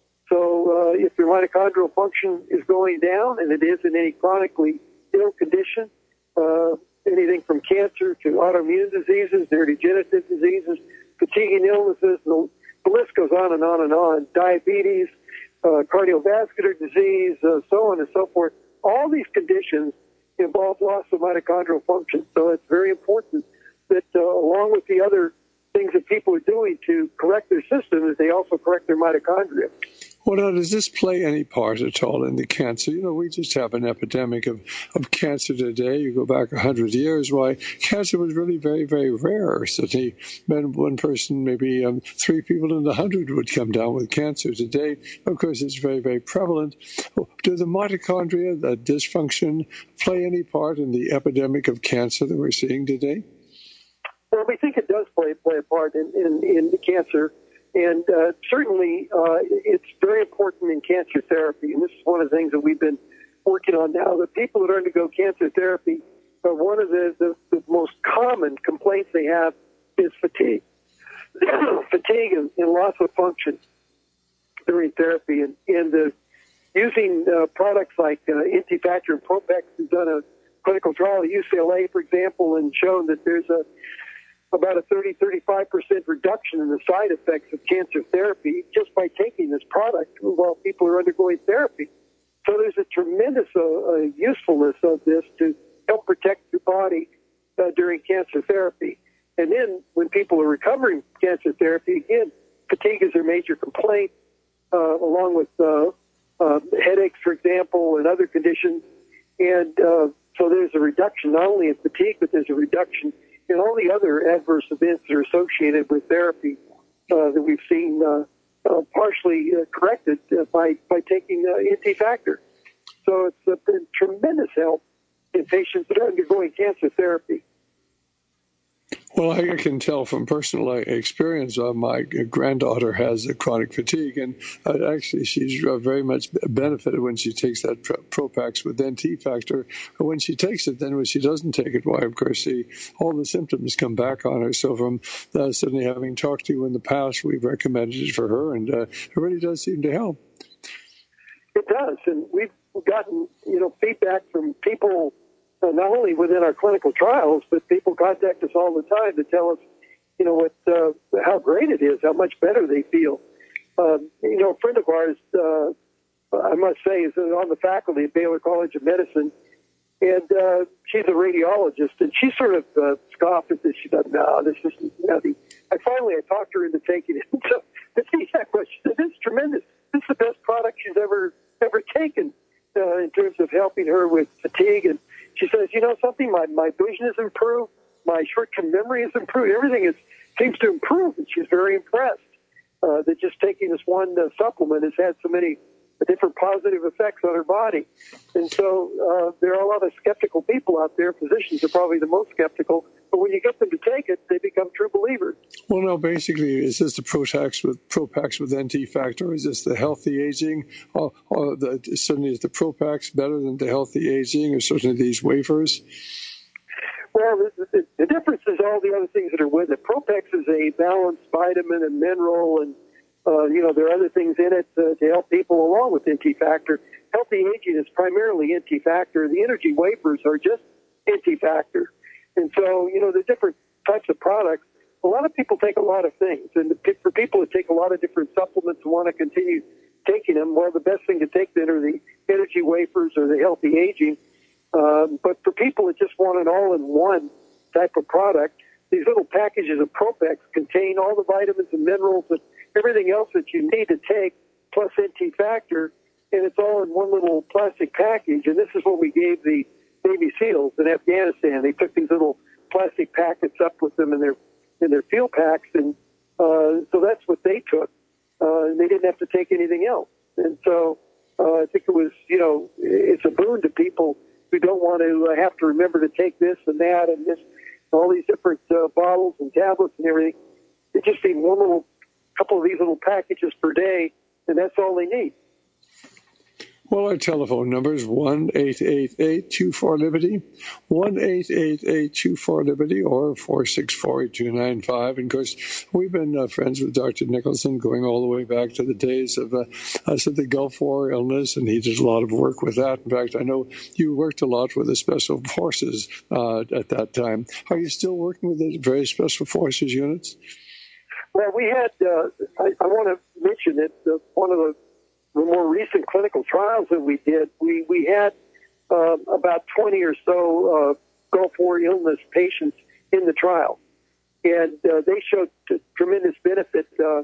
Speaker 4: So if your mitochondrial function is going down, and it is in any chronically ill condition, anything from cancer to autoimmune diseases, neurodegenerative diseases, fatiguing illnesses, the list goes on and on and on, diabetes, cardiovascular disease, so on and so forth. All these conditions involve loss of mitochondrial function. So it's very important that along with the other things that people are doing to correct people correct their mitochondria.
Speaker 3: Well, now, does this play any part at all in the cancer? You know, we just have an epidemic of cancer today. You go back 100 years, why cancer was really very, very rare. Certainly, one person, maybe 3 people in 100 would come down with cancer. Today, of course, it's very, very prevalent. Do the mitochondria, that dysfunction, play any part in the epidemic of cancer that we're seeing today?
Speaker 4: Well, we think it does play a part in the cancer. And certainly, it's very important in cancer therapy. And this is one of the things that we've been working on now. The people that undergo cancer therapy, one of the most common complaints they have is fatigue. Fatigue and loss of function during therapy. And using products like Intifactor and Propex, who's done a clinical trial at UCLA, for example, and shown that there's about a 30-35% reduction in the side effects of cancer therapy just by taking this product while people are undergoing therapy. So there's a tremendous usefulness of this to help protect your body during cancer therapy. And then when people are recovering from cancer therapy, again, fatigue is their major complaint, along with headaches, for example, and other conditions. And so there's a reduction not only in fatigue, but there's a reduction in all the other adverse events that are associated with therapy that we've seen partially corrected by taking Intifactor. So it's been tremendous help in patients that are undergoing cancer therapy.
Speaker 3: Well, I can tell from personal experience. My granddaughter has chronic fatigue, and actually she's very much benefited when she takes that Propax with Intifactor. When she takes it, then when she doesn't take it, why, of course, all the symptoms come back on her. So from certainly having talked to you in the past, we've recommended it for her, and it really does seem to help.
Speaker 4: It does, and we've gotten feedback from people. Not only within our clinical trials, but people contact us all the time to tell us, how great it is, how much better they feel. A friend of ours, I must say, is on the faculty at Baylor College of Medicine, and she's a radiologist, and she sort of scoffed at this. She thought, no, this isn't nothing. I talked her into taking it. So the feedback was, she said, this is tremendous. This is the best product she's ever taken in terms of helping her with fatigue. And she says, something, my vision has improved, my short-term memory has improved, everything seems to improve, and she's very impressed that just taking this one supplement has had so many different positive effects on her body. And so there are a lot of skeptical people out there. Physicians are probably the most skeptical, but when you get them to take it, they become true believers.
Speaker 3: Well, no, basically, is this the Propax with Intifactor? Is this the healthy aging? Or certainly is the Propax better than the healthy aging, or certainly these wafers?
Speaker 4: Well, the difference is all the other things that are with it. Propex is a balanced vitamin and mineral, and there are other things in it to help people along with Intifactor. Healthy aging is primarily Intifactor. The energy wafers are just Intifactor. And so, the different types of products, a lot of people take a lot of things. And for people that take a lot of different supplements and want to continue taking them, well, the best thing to take then are the energy wafers or the healthy aging. But for people that just want an all-in-one type of product, these little packages of Propex contain all the vitamins and minerals and everything else that you need to take, plus Intifactor, and it's all in one little plastic package. And this is what we gave the Navy SEALs in Afghanistan. They took these little plastic packets up with them in their field packs, and so that's what they took. And they didn't have to take anything else. And so I think it was, it's a boon to people who don't want to have to remember to take this and that and this, all these different bottles and tablets and everything. They just need couple of these little packages per day, and that's all they need.
Speaker 3: Well, our telephone number is 1-888-24-LIBERTY, 1-888-24-LIBERTY, or 464-8295. And, of course, we've been friends with Dr. Nicholson going all the way back to the days of the Gulf War illness, and he did a lot of work with that. In fact, I know you worked a lot with the Special Forces at that time. Are you still working with the various Special Forces units?
Speaker 4: Well, we had, I want to mention that one of the more recent clinical trials that we did, we had about 20 or so Gulf War illness patients in the trial. And they showed tremendous benefit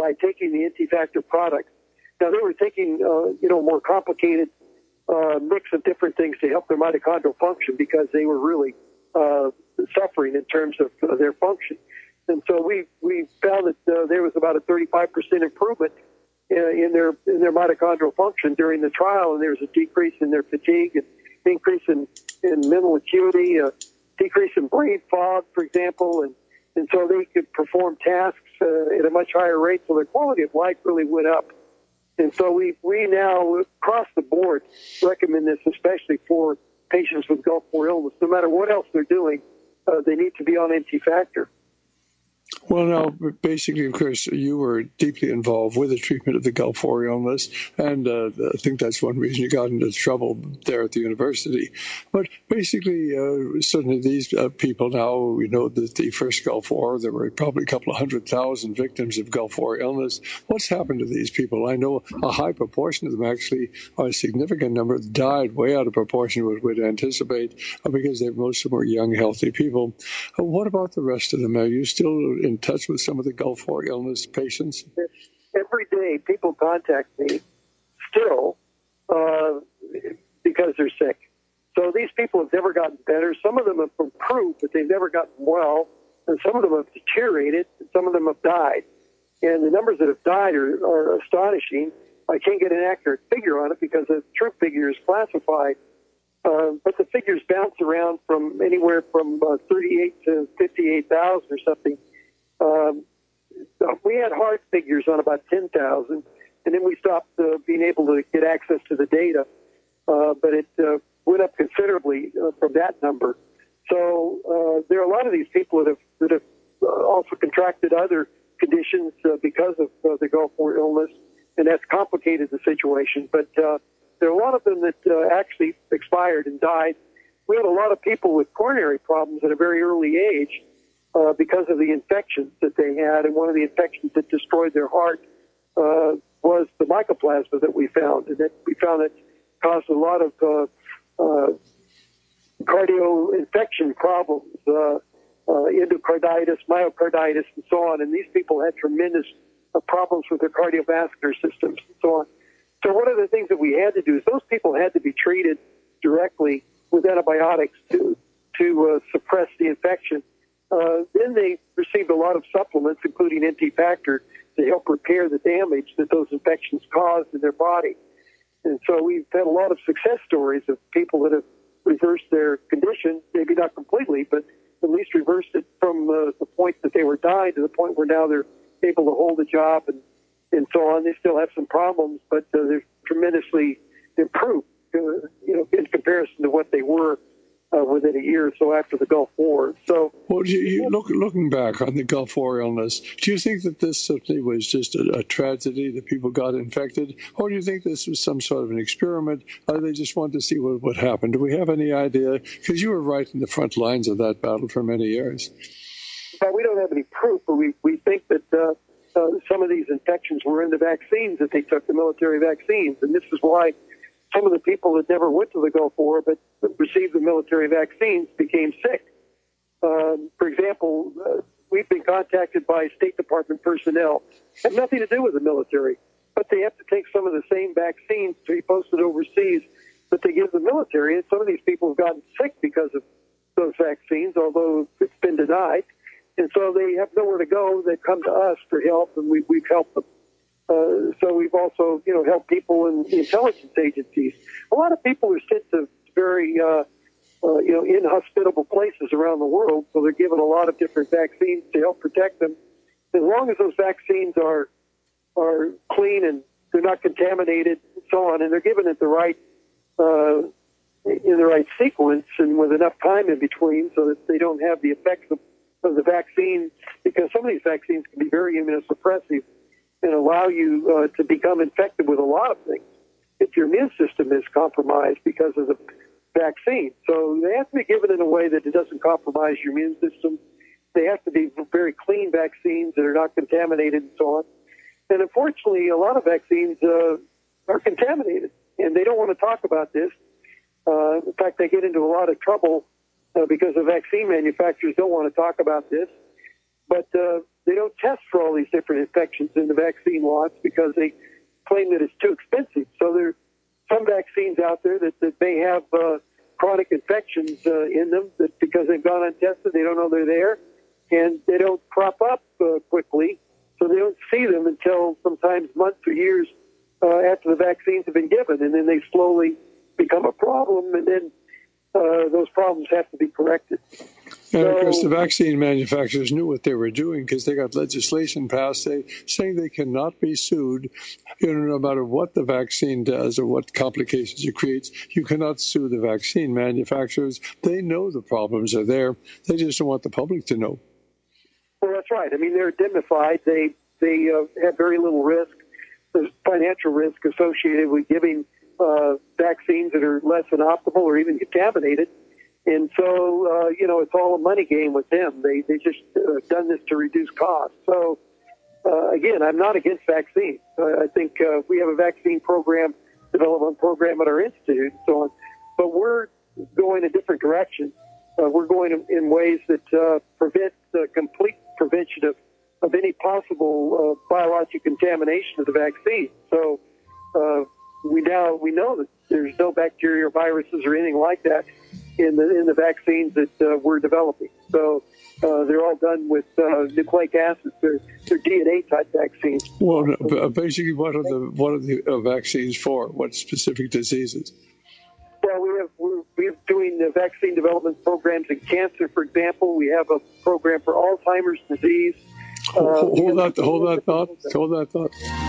Speaker 4: by taking the NT-Factor product. Now, they were taking, more complicated mix of different things to help their mitochondrial function because they were really suffering in terms of their function. And so we found that there was about a 35% improvement in their mitochondrial function during the trial, and there was a decrease in their fatigue, and increase in mental acuity, decrease in brain fog, for example, and so they could perform tasks at a much higher rate, so their quality of life really went up. And so we now, across the board, recommend this, especially for patients with Gulf War illness. No matter what else they're doing, they need to be on NT-Factor.
Speaker 3: Well, now, basically, of course, you were deeply involved with the treatment of the Gulf War illness, and I think that's one reason you got into trouble there at the university. But basically, certainly these people now, we know that the first Gulf War, there were probably a couple of 100,000 victims of Gulf War illness. What's happened to these people? I know a high proportion of them actually, or a significant number, died way out of proportion with what we'd anticipate because most of them were young, healthy people. What about the rest of them? Are you still in touch with some of the Gulf War illness patients?
Speaker 4: Every day people contact me still because they're sick. So these people have never gotten better. Some of them have improved, but they've never gotten well. And some of them have deteriorated, and some of them have died. And the numbers that have died are astonishing. I can't get an accurate figure on it because the true figure is classified. But the figures bounce around from anywhere from 38 to 58,000 or something. We had hard figures on about 10,000, and then we stopped being able to get access to the data. But it went up considerably from that number. So there are a lot of these people that have also contracted other conditions because of the Gulf War illness, and that's complicated the situation. But there are a lot of them that actually expired and died. We had a lot of people with coronary problems at a very early age because of the infections that they had, and one of the infections that destroyed their heart was the mycoplasma that we found, and that we found that caused a lot of cardio infection problems, endocarditis, myocarditis, and so on. And these people had tremendous problems with their cardiovascular systems and so on. So one of the things that we had to do is those people had to be treated directly with antibiotics to suppress the infection. Then they received a lot of supplements, including NT-Factor, to help repair the damage that those infections caused in their body. And so we've had a lot of success stories of people that have reversed their condition, maybe not completely, but at least reversed it from the point that they were dying to the point where now they're able to hold a job and so on. They still have some problems, but they're tremendously improved, in comparison to what they were within a year or so after the Gulf War. So,
Speaker 3: well, looking back on the Gulf War illness, do you think that this simply was just a tragedy that people got infected, or do you think this was some sort of an experiment? They just wanted to see what would happen? Do we have any idea? Because you were right in the front lines of that battle for many years.
Speaker 4: Well, we don't have any proof, but we think that some of these infections were in the vaccines that they took, the military vaccines, and this is why some of the people that never went to the Gulf War but received the military vaccines became sick. For example, we've been contacted by State Department personnel, have nothing to do with the military, but they have to take some of the same vaccines to be posted overseas that they give the military, and some of these people have gotten sick because of those vaccines, although it's been denied. And so they have nowhere to go. They come to us for help, and we've helped them. So we've also, helped people in the intelligence agencies. A lot of people are sent to very, inhospitable places around the world, so they're given a lot of different vaccines to help protect them. As long as those vaccines are clean and they're not contaminated and so on, and they're given at the right in the right sequence and with enough time in between, so that they don't have the effects of the vaccine, because some of these vaccines can be very immunosuppressive and allow you to become infected with a lot of things if your immune system is compromised because of the vaccine. So they have to be given in a way that it doesn't compromise your immune system. They have to be very clean vaccines that are not contaminated and so on. And unfortunately, a lot of vaccines are contaminated, and they don't want to talk about this. In fact, they get into a lot of trouble because the vaccine manufacturers don't want to talk about this. but they don't test for all these different infections in the vaccine lots because they claim that it's too expensive. So there are some vaccines out there that may have chronic infections in them that because they've gone untested, they don't know they're there, and they don't crop up quickly, so they don't see them until sometimes months or years after the vaccines have been given, and then they slowly become a problem, and then those problems have to be corrected.
Speaker 3: And of course, the vaccine manufacturers knew what they were doing because they got legislation passed saying they cannot be sued, no matter what the vaccine does or what complications it creates. You cannot sue the vaccine manufacturers. They know the problems are there. They just don't want the public to know.
Speaker 4: Well, that's right. I mean, they're indemnified. They have very little risk. There's financial risk associated with giving vaccines that are less than optimal or even contaminated. And so, it's all a money game with them. They just done this to reduce costs. So, again, I'm not against vaccines. I think we have a vaccine development program at our institute and so on. But we're going a different direction. We're going in ways that prevent the complete prevention of any possible biologic contamination of the vaccine. So we know that there's no bacteria or viruses or anything like that in the vaccines that we're developing. So they're all done with nucleic acids. They're DNA type vaccines.
Speaker 3: Well, basically, what are the vaccines for? What specific diseases?
Speaker 4: Well, we're doing the vaccine development programs in cancer, for example. We have a program for Alzheimer's disease.
Speaker 3: Hold that thought.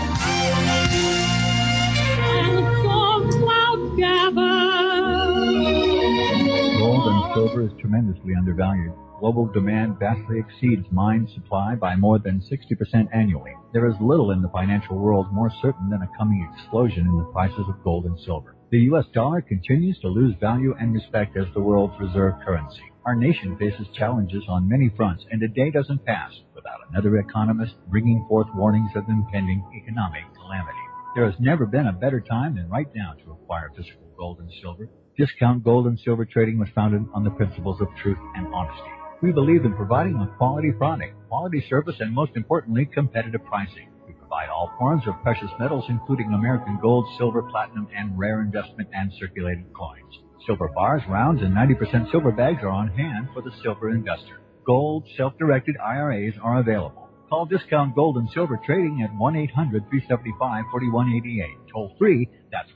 Speaker 5: Gold and silver is tremendously undervalued. Global demand vastly exceeds mine supply by more than 60% annually. There is little in the financial world more certain than a coming explosion in the prices of gold and silver. The U.S. dollar continues to lose value and respect as the world's reserve currency. Our nation faces challenges on many fronts, and a day doesn't pass without another economist bringing forth warnings of impending economic calamity. There has never been a better time than right now to acquire physical gold and silver. Discount Gold and Silver Trading was founded on the principles of truth and honesty. We believe in providing a quality product, quality service, and most importantly, competitive pricing. We provide all forms of precious metals, including American gold, silver, platinum, and rare investment and circulated coins. Silver bars, rounds, and 90% silver bags are on hand for the silver investor. Gold, self-directed IRAs are available. Call Discount Gold and Silver Trading at 1-800-375-4188. Toll free, that's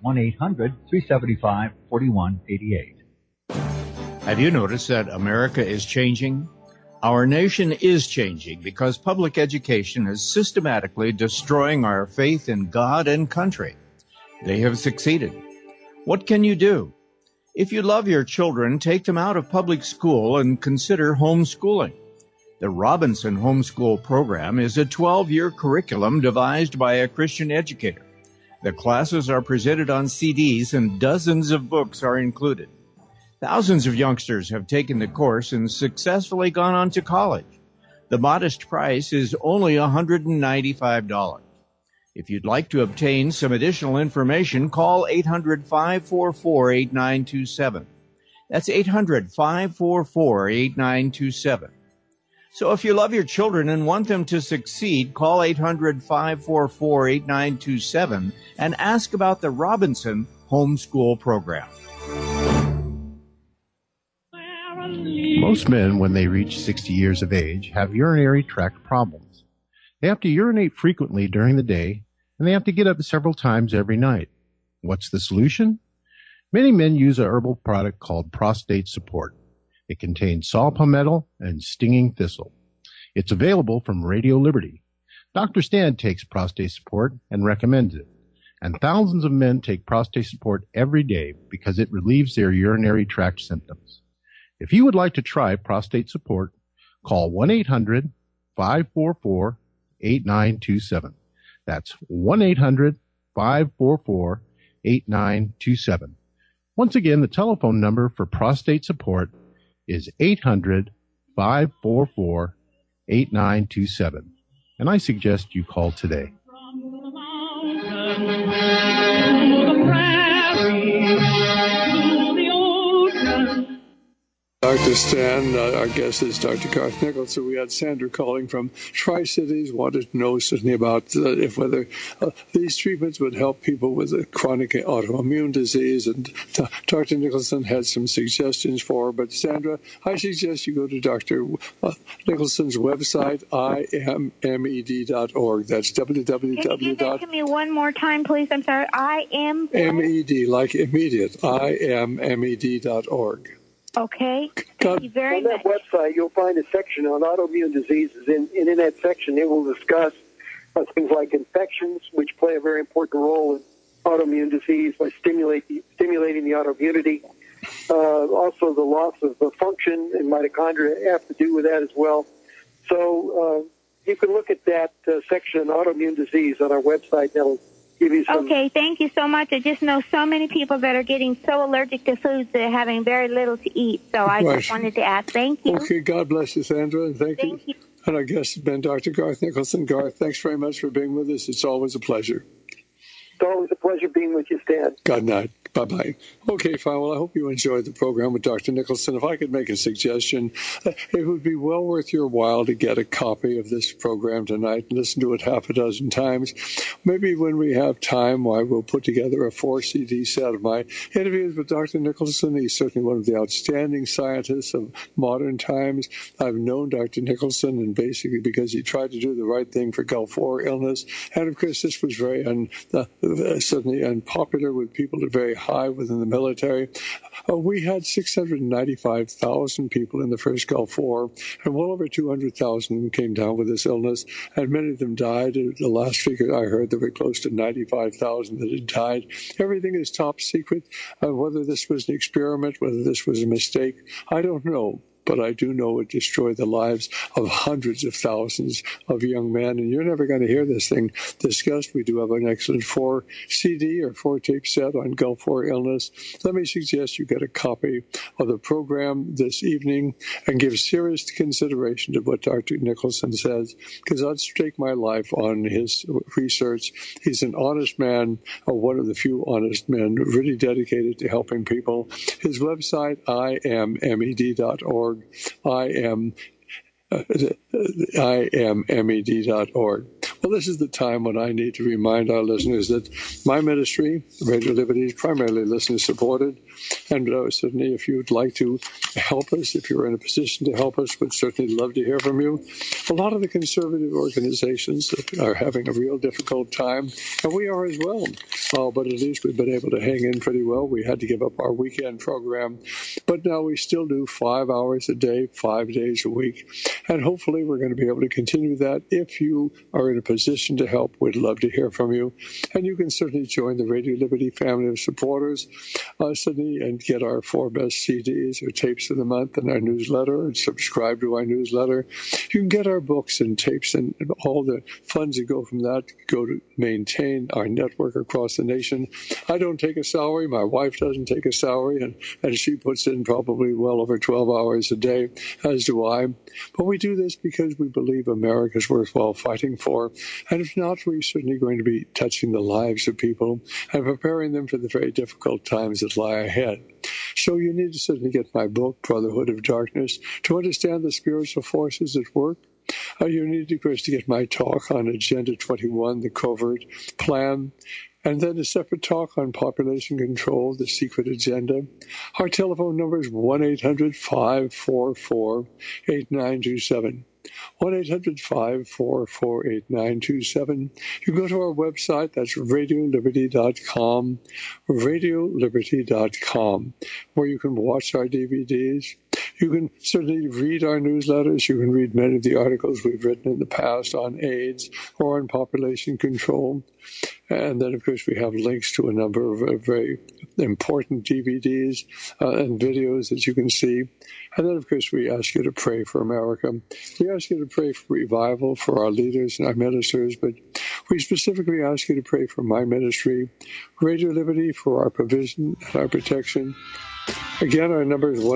Speaker 5: 1-800-375-4188.
Speaker 6: Have you noticed that America is changing? Our nation is changing because public education is systematically destroying our faith in God and country. They have succeeded. What can you do? If you love your children, take them out of public school and consider homeschooling. The Robinson Homeschool Program is a 12-year curriculum devised by a Christian educator. The classes are presented on CDs and dozens of books are included. Thousands of youngsters have taken the course and successfully gone on to college. The modest price is only $195. If you'd like to obtain some additional information, call 800-544-8927. That's 800-544-8927. So if you love your children and want them to succeed, call 800-544-8927 and ask about the Robinson Homeschool Program.
Speaker 11: Most men, when they reach 60 years of age, have urinary tract problems. They have to urinate frequently during the day, and they have to get up several times every night. What's the solution? Many men use a herbal product called Prostate Support. It contains saw palmetto and stinging thistle. It's available from Radio Liberty. Dr. Stan takes Prostate Support and recommends it. And thousands of men take Prostate Support every day because it relieves their urinary tract symptoms. If you would like to try Prostate Support, call 1-800-544-8927. That's 1-800-544-8927. Once again, the telephone number for Prostate Support is 800-544-8927. And I suggest you call today.
Speaker 3: Dr. Stan, our guest is Dr. Garth Nicholson. We had Sandra calling from Tri-Cities, wanted to know certainly about whether these treatments would help people with a chronic autoimmune disease. And Dr. Nicholson had some suggestions for her. But Sandra, I suggest you go to Dr. Nicholson's website, imed.org. That's www.
Speaker 12: Can you give that to me one more time, please? I'm sorry.
Speaker 3: MED, like immediate, imed.org.
Speaker 12: Okay. Thank you very much.
Speaker 4: On that website, you'll find a section on autoimmune diseases, and in that section, it will discuss things like infections, which play a very important role in autoimmune disease by stimulating the autoimmunity. Also, the loss of function in mitochondria have to do with that as well. So you can look at that section on autoimmune disease on our website. That'll give you some...
Speaker 12: Okay, thank you so much. I just know so many people that are getting so allergic to foods that are having very little to eat. So I just wanted to ask. Thank you.
Speaker 3: Okay, God bless you, Sandra, and thank you. And our guest has been Dr. Garth Nicholson. Garth, thanks very much for being with us. It's always a pleasure.
Speaker 4: It's always a pleasure being with you, Stan.
Speaker 3: Good night. Bye-bye. Okay, fine. Well, I hope you enjoyed the program with Dr. Nicholson. If I could make a suggestion, it would be well worth your while to get a copy of this program tonight and listen to it half a dozen times. Maybe when we have time, I will put together a 4-CD set of my interviews with Dr. Nicholson. He's certainly one of the outstanding scientists of modern times. I've known Dr. Nicholson, and basically because he tried to do the right thing for Gulf War illness. And, of course, this was very certainly unpopular with people at very high within the military. We had 695,000 people in the first Gulf War, and well over 200,000 came down with this illness, and many of them died. The last figure I heard, there were close to 95,000 that had died. Everything is top secret. Whether this was an experiment, whether this was a mistake, I don't know. But I do know it destroyed the lives of hundreds of thousands of young men. And you're never going to hear this thing discussed. We do have an excellent 4-CD or 4-tape set on Gulf War illness. Let me suggest you get a copy of the program this evening and give serious consideration to what Dr. Nicholson says, because I'd stake my life on his research. He's an honest man, one of the few honest men, really dedicated to helping people. His website, imed.org. imed.org. Well, this is the time when I need to remind our listeners that my ministry, Radio Liberty, is primarily listener-supported. And certainly, if you'd like to help us, if you're in a position to help us, we'd certainly love to hear from you. A lot of the conservative organizations are having a real difficult time, and we are as well. But at least we've been able to hang in pretty well. We had to give up our weekend program, but now we still do 5 hours a day, 5 days a week. And hopefully we're going to be able to continue that. If you are in a position to help, we'd love to hear from you. And you can certainly join the Radio Liberty family of supporters, and get our 4 best CDs or tapes of the month in our newsletter and subscribe to our newsletter. You can get our books and tapes, and all the funds that go from that go to maintain our network across the nation. I don't take a salary. My wife doesn't take a salary, and she puts in probably well over 12 hours a day, as do I. But we do this because we believe America is worthwhile fighting for. And if not, we're certainly going to be touching the lives of people and preparing them for the very difficult times that lie ahead. So you need to certainly get my book, Brotherhood of Darkness, to understand the spiritual forces at work. You need, of course, to get my talk on Agenda 21, the covert plan, and then a separate talk on population control, the secret agenda. Our telephone number is 1-800-544-8927. 1-800-544-8927. You go to our website, that's radioliberty.com, radioliberty.com, where you can watch our DVDs. You can certainly read our newsletters. You can read many of the articles we've written in the past on AIDS or on population control. And then, of course, we have links to a number of very important DVDs and videos that you can see. And then, of course, we ask you to pray for America. We ask you to pray for revival for our leaders and our ministers, but we specifically ask you to pray for my ministry, Radio Liberty, for our provision and our protection. Again, our number is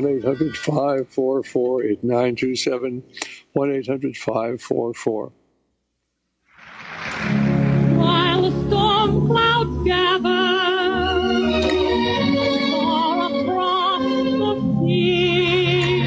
Speaker 3: 1-800-544-8927, 1-800-544.
Speaker 13: While the storm clouds gather far across the sea,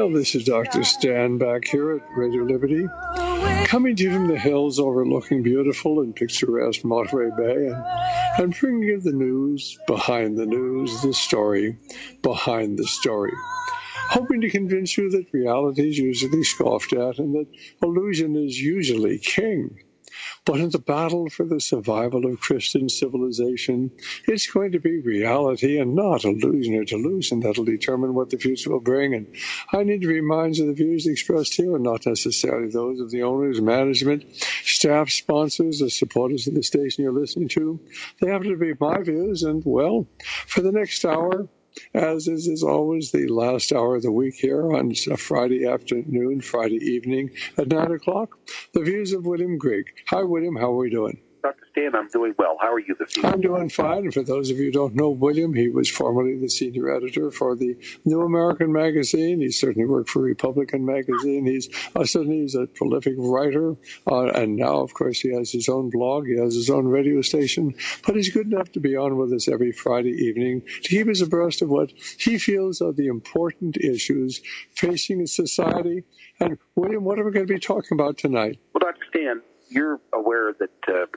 Speaker 3: Well, this is Dr. Stan back here at Radio Liberty, coming to you from the hills overlooking beautiful and picturesque Monterey Bay, and bringing you the news, behind the news, the story, behind the story. Hoping to convince you that reality is usually scoffed at and that illusion is usually king. But in the battle for the survival of Christian civilization, it's going to be reality and not illusion or delusion that'll determine what the future will bring. And I need to remind you the views expressed here are not necessarily those of the owners, management, staff, sponsors, or supporters of the station you're listening to. They happen to be my views, and, well, for the next hour, as is always the last hour of the week here on a Friday afternoon, Friday evening at 9 o'clock, the views of William Grigg. Hi, William. How are we doing?
Speaker 14: Dr. Stan, I'm doing well. How are you this evening?
Speaker 3: I'm doing fine. And for those of you who don't know William, he was formerly the senior editor for the New American Magazine. He certainly worked for Republican Magazine. He's a prolific writer. And now, of course, he has his own blog. He has his own radio station. But he's good enough to be on with us every Friday evening to keep us abreast of what he feels are the important issues facing society. And, William, what are we going to be talking about tonight?
Speaker 14: Well, Dr. Stan, you're aware that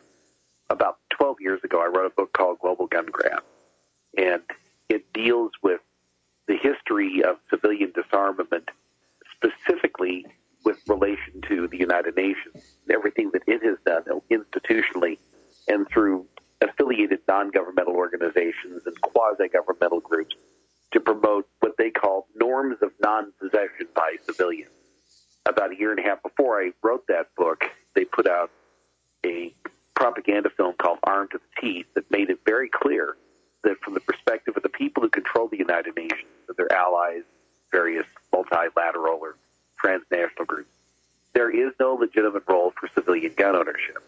Speaker 14: about 12 years ago, I wrote a book called Global Gun Grab, and it deals with the history of civilian disarmament, specifically with relation to the United Nations, everything that it has done institutionally and through affiliated non-governmental organizations and quasi-governmental groups to promote what they call norms of non-possession by civilians. About a year and a half before I wrote that book, they put out a propaganda film called Armed to the Teeth that made it very clear that from the perspective of the people who control the United Nations, and their allies, various multilateral or transnational groups, there is no legitimate role for civilian gun ownership.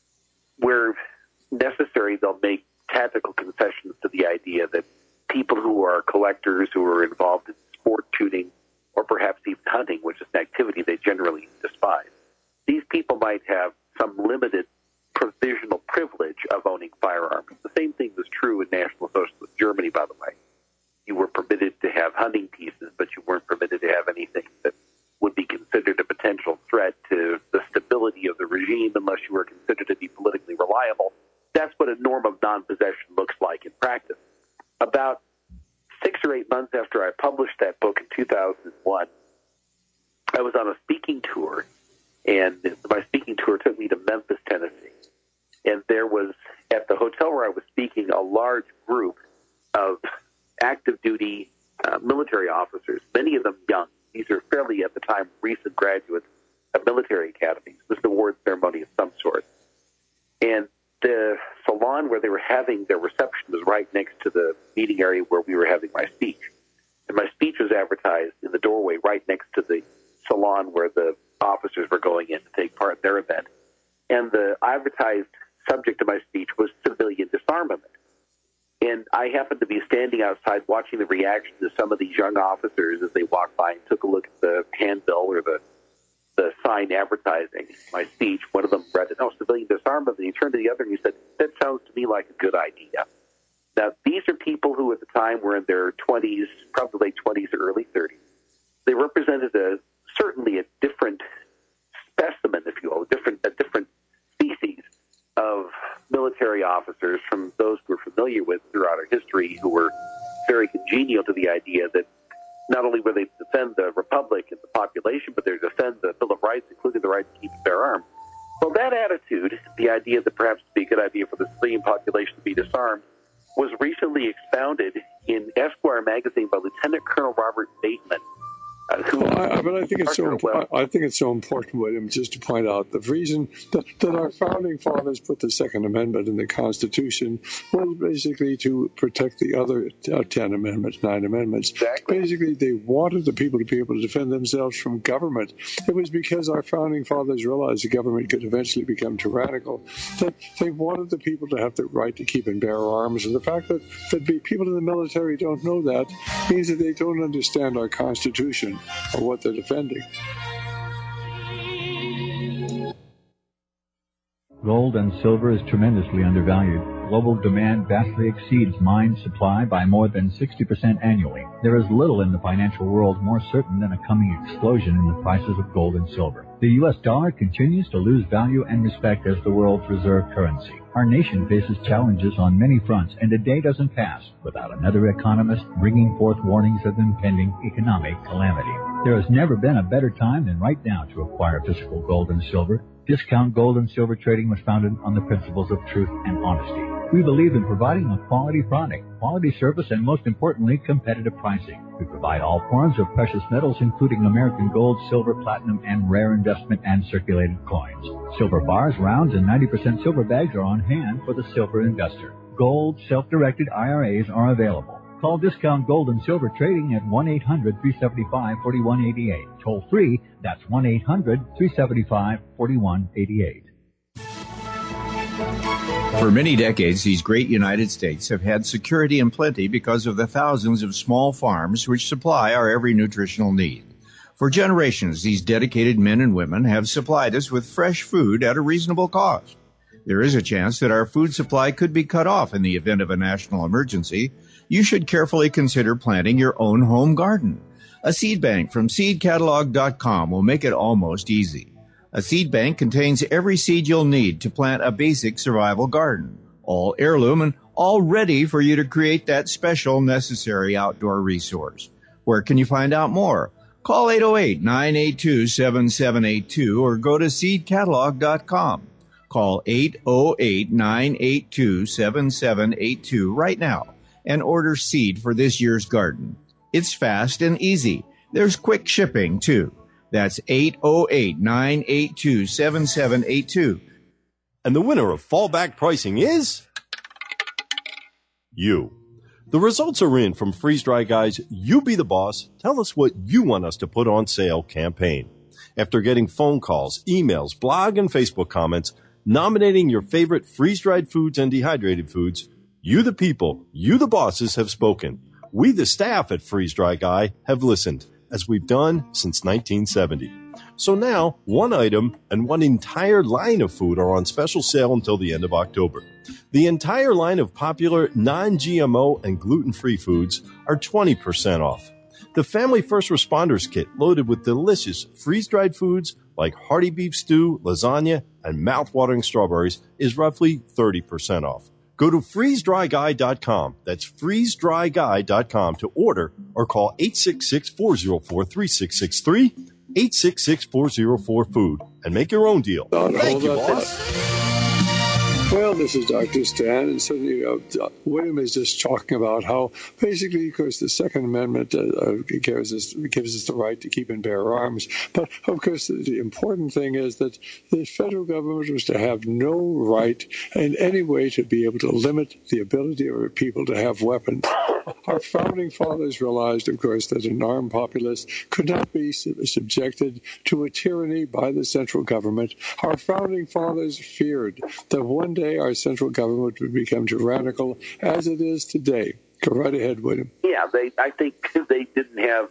Speaker 14: Where necessary, they'll make tactical concessions to the idea that people who are collectors, who are involved in sport shooting, or perhaps even hunting, which is an activity they generally despise, these people might have some limited provisional privilege of owning firearms. The same thing was true in National Socialist Germany, by the way. You were permitted to have hunting pieces, but you weren't permitted to have anything that would be considered a potential threat to the stability of the regime unless you were considered to be politically reliable. That's what a norm of non-possession looks like in practice. About 6 or 8 months after I published that book in 2001, I was on a speaking tour, and my speaking tour took me to Memphis, Tennessee. And there was, at the hotel where I was speaking, a large group of active-duty military officers, many of them young. These are fairly, at the time, recent graduates of military academies. It was an award ceremony of some sort. And the salon where they were having their reception was right next to the meeting area where we were having my speech. And my speech was advertised in the doorway right next to the salon where the officers were going in to take part in their event. And the advertised subject of my speech was civilian disarmament. And I happened to be standing outside watching the reaction to some of these young officers as they walked by and took a look at the handbill or the sign advertising my speech. One of them read it, civilian disarmament. And he turned to the other and he said, that sounds to me like a good idea. Now, these are people who at the time were in their 20s, probably late 20s or early 30s. They represented certainly a different specimen, if you will, a different species of military officers from those we're familiar with throughout our history, who were very congenial to the idea that not only were they to defend the republic and the population, but they're to defend the Bill of Rights, including the right to keep and bear arms. Well, that attitude, the idea that perhaps it would be a good idea for the civilian population to be disarmed, was recently expounded in Esquire magazine by Lieutenant Colonel Robert Bateman.
Speaker 3: I think it's so important, William, just to point out the reason that our founding fathers put the Second Amendment in the Constitution was basically to protect the other 10 amendments, 9 amendments.
Speaker 14: Exactly.
Speaker 3: Basically, they wanted the people to be able to defend themselves from government. It was because our founding fathers realized the government could eventually become tyrannical that they wanted the people to have the right to keep and bear arms. And the fact that people in the military don't know that means that they don't understand our Constitution or what they're defending.
Speaker 5: Gold and silver is tremendously undervalued. Global demand vastly exceeds mine supply by more than 60% annually. There is little in the financial world more certain than a coming explosion in the prices of gold and silver. The U.S. dollar continues to lose value and respect as the world's reserve currency. Our nation faces challenges on many fronts, and a day doesn't pass without another economist bringing forth warnings of impending economic calamity. There has never been a better time than right now to acquire physical gold and silver. Discount Gold and Silver Trading was founded on the principles of truth and honesty. We believe in providing a quality product, quality service, and most importantly, competitive pricing. We provide all forms of precious metals, including American gold, silver, platinum, and rare investment and circulated coins. Silver bars, rounds, and 90% silver bags are on hand for the silver investor. Gold self-directed IRAs are available. Call Discount Gold and Silver Trading at 1-800-375-4188. Toll free, that's 1-800-375-4188.
Speaker 6: For many decades, these great United States have had security and plenty because of the thousands of small farms which supply our every nutritional need. For generations, these dedicated men and women have supplied us with fresh food at a reasonable cost. There is a chance that our food supply could be cut off in the event of a national emergency. You should carefully consider planting your own home garden. A seed bank from seedcatalog.com will make it almost easy. A seed bank contains every seed you'll need to plant a basic survival garden, all heirloom and all ready for you to create that special necessary outdoor resource. Where can you find out more? Call 808-982-7782 or go to seedcatalog.com. Call 808-982-7782 right now and order seed for this year's garden. It's fast and easy. There's quick shipping, too. That's 808-982-7782.
Speaker 7: And the winner of fallback pricing is you. The results are in from Freeze Dry Guy's You Be the Boss, Tell Us What You Want Us to Put on Sale campaign. After getting phone calls, emails, blog, and Facebook comments nominating your favorite freeze-dried foods and dehydrated foods, you the people, you the bosses have spoken. We the staff at Freeze Dry Guy have listened, as we've done since 1970. So now, one item and one entire line of food are on special sale until the end of October. The entire line of popular non-GMO and gluten-free foods are 20% off. The Family First Responders Kit, loaded with delicious freeze-dried foods like hearty beef stew, lasagna, and mouth-watering strawberries, is roughly 30% off. Go to freezedryguy.com. That's freezedryguy.com to order or call 866-404-3663, 866-404-FOOD, and make your own deal. Thank you, boss.
Speaker 3: Well, this is Dr. Stan, and certainly William is just talking about how basically, of course, the Second Amendment gives us the right to keep and bear arms. But, of course, the important thing is that the federal government was to have no right in any way to be able to limit the ability of people to have weapons. Our founding fathers realized, of course, that an armed populace could not be subjected to a tyranny by the central government. Our founding fathers feared that one day our central government would become tyrannical as it is today. Go right ahead, William.
Speaker 14: Yeah, I think they didn't have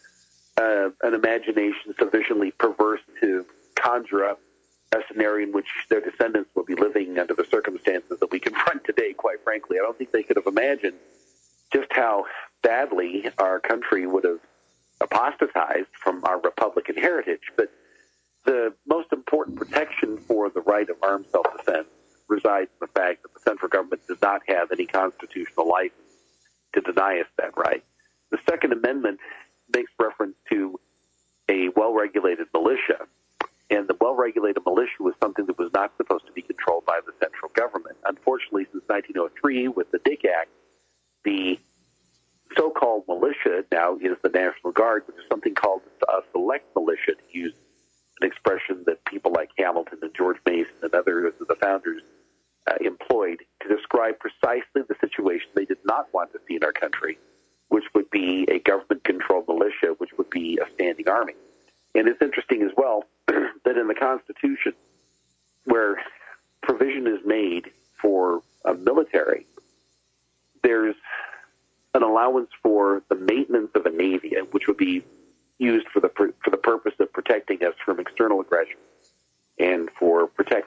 Speaker 14: an imagination sufficiently perverse to conjure up a scenario in which their descendants will be living under the circumstances that we confront today, quite frankly. I don't think they could have imagined just how badly our country would have apostatized from our Republican heritage. But the most important protection for the right of armed self-defense resides in the fact that the central government does not have any constitutional license to deny us that right. The Second Amendment makes reference to a well-regulated militia, and the well-regulated militia was something that was not supposed to be controlled by the central government. Unfortunately, since 1903, with the Dick Act, the so-called militia now is the National Guard, which is something called a select militia, to use an expression that people like Hamilton and George Mason and others of the founders employed to describe precisely the situation they did not want to see in our country, which would be a government-controlled militia, which would be a standing army. And it's interesting as well that in the Constitution, where provision is made for a military, there's an allowance for the maintenance of a navy, which would be used for the purpose of protecting us from external aggression and for protecting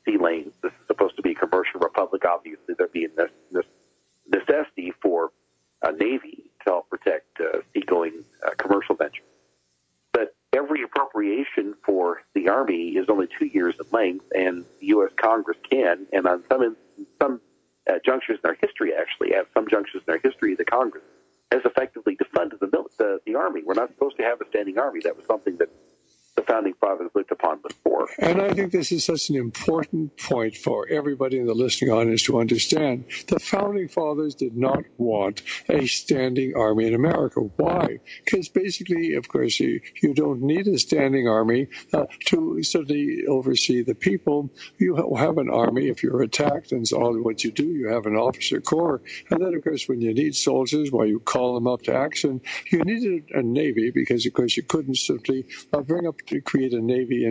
Speaker 14: sea lanes. This is supposed to be a commercial republic. Obviously, there being this necessity for a navy to help protect seagoing commercial ventures. But every appropriation for the Army is only 2 years in length, and the U.S. Congress can, and on some junctures in our history, actually, at some junctures in our history, the Congress has effectively defunded the Army. We're not supposed to have a standing Army. That was something that the Founding Fathers looked upon before.
Speaker 3: And I think this is such an important point for everybody in the listening audience to understand. The Founding Fathers did not want a standing army in America. Why? Because basically, of course, you don't need a standing army to certainly oversee the people. You have an army if you're attacked, and so all what you do, you have an officer corps. And then, of course, when you need soldiers, well, you call them up to action. You needed a navy because, of course, you couldn't simply bring up to create a navy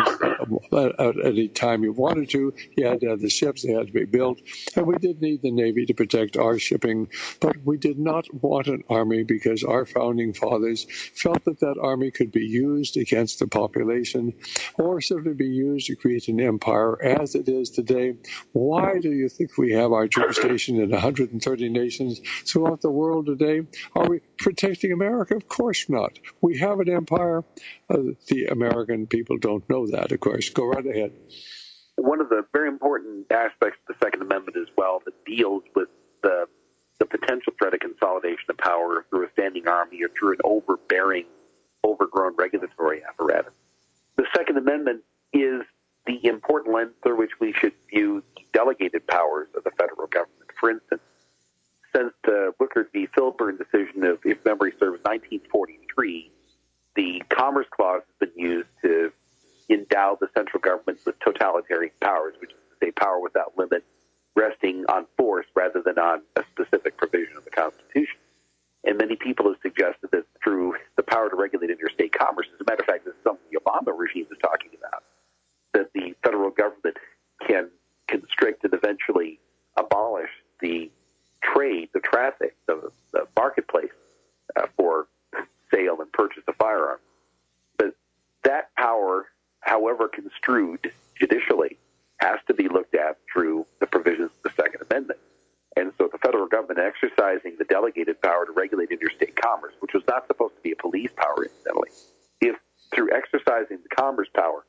Speaker 3: at any time you wanted to. You had to have the ships, they had to be built. And we did need the Navy to protect our shipping, but we did not want an army because our founding fathers felt that army could be used against the population or simply be used to create an empire as it is today. Why do you think we have our troops stationed in 130 nations throughout the world today? Are we protecting America? Of course not. We have an empire. The American people don't know that, of course. Go right ahead.
Speaker 14: One of the very important aspects of the Second Amendment as well that deals with the potential threat of consolidation of power through a standing army or through an overbearing, overgrown regulatory apparatus. The Second Amendment is the important lens through which we should view the delegated powers of the federal government. For instance, since the Wickard v. Filburn decision of, if memory serves, 1943, the Commerce Clause has been used to endow the central government with totalitarian powers, which is to say power without limit, resting on force rather than on a specific provision of the Constitution. And many people have suggested that through the power to regulate interstate commerce, as a matter of fact, this is something the Obama regime is talking about, that the federal government can constrict and eventually abolish the trade, the traffic, the marketplace for sale and purchase of firearms. But that power, however construed judicially, has to be looked at through the provisions of the Second Amendment. And so the federal government exercising the delegated power to regulate interstate commerce, which was not supposed to be a police power, incidentally, if through exercising the commerce power,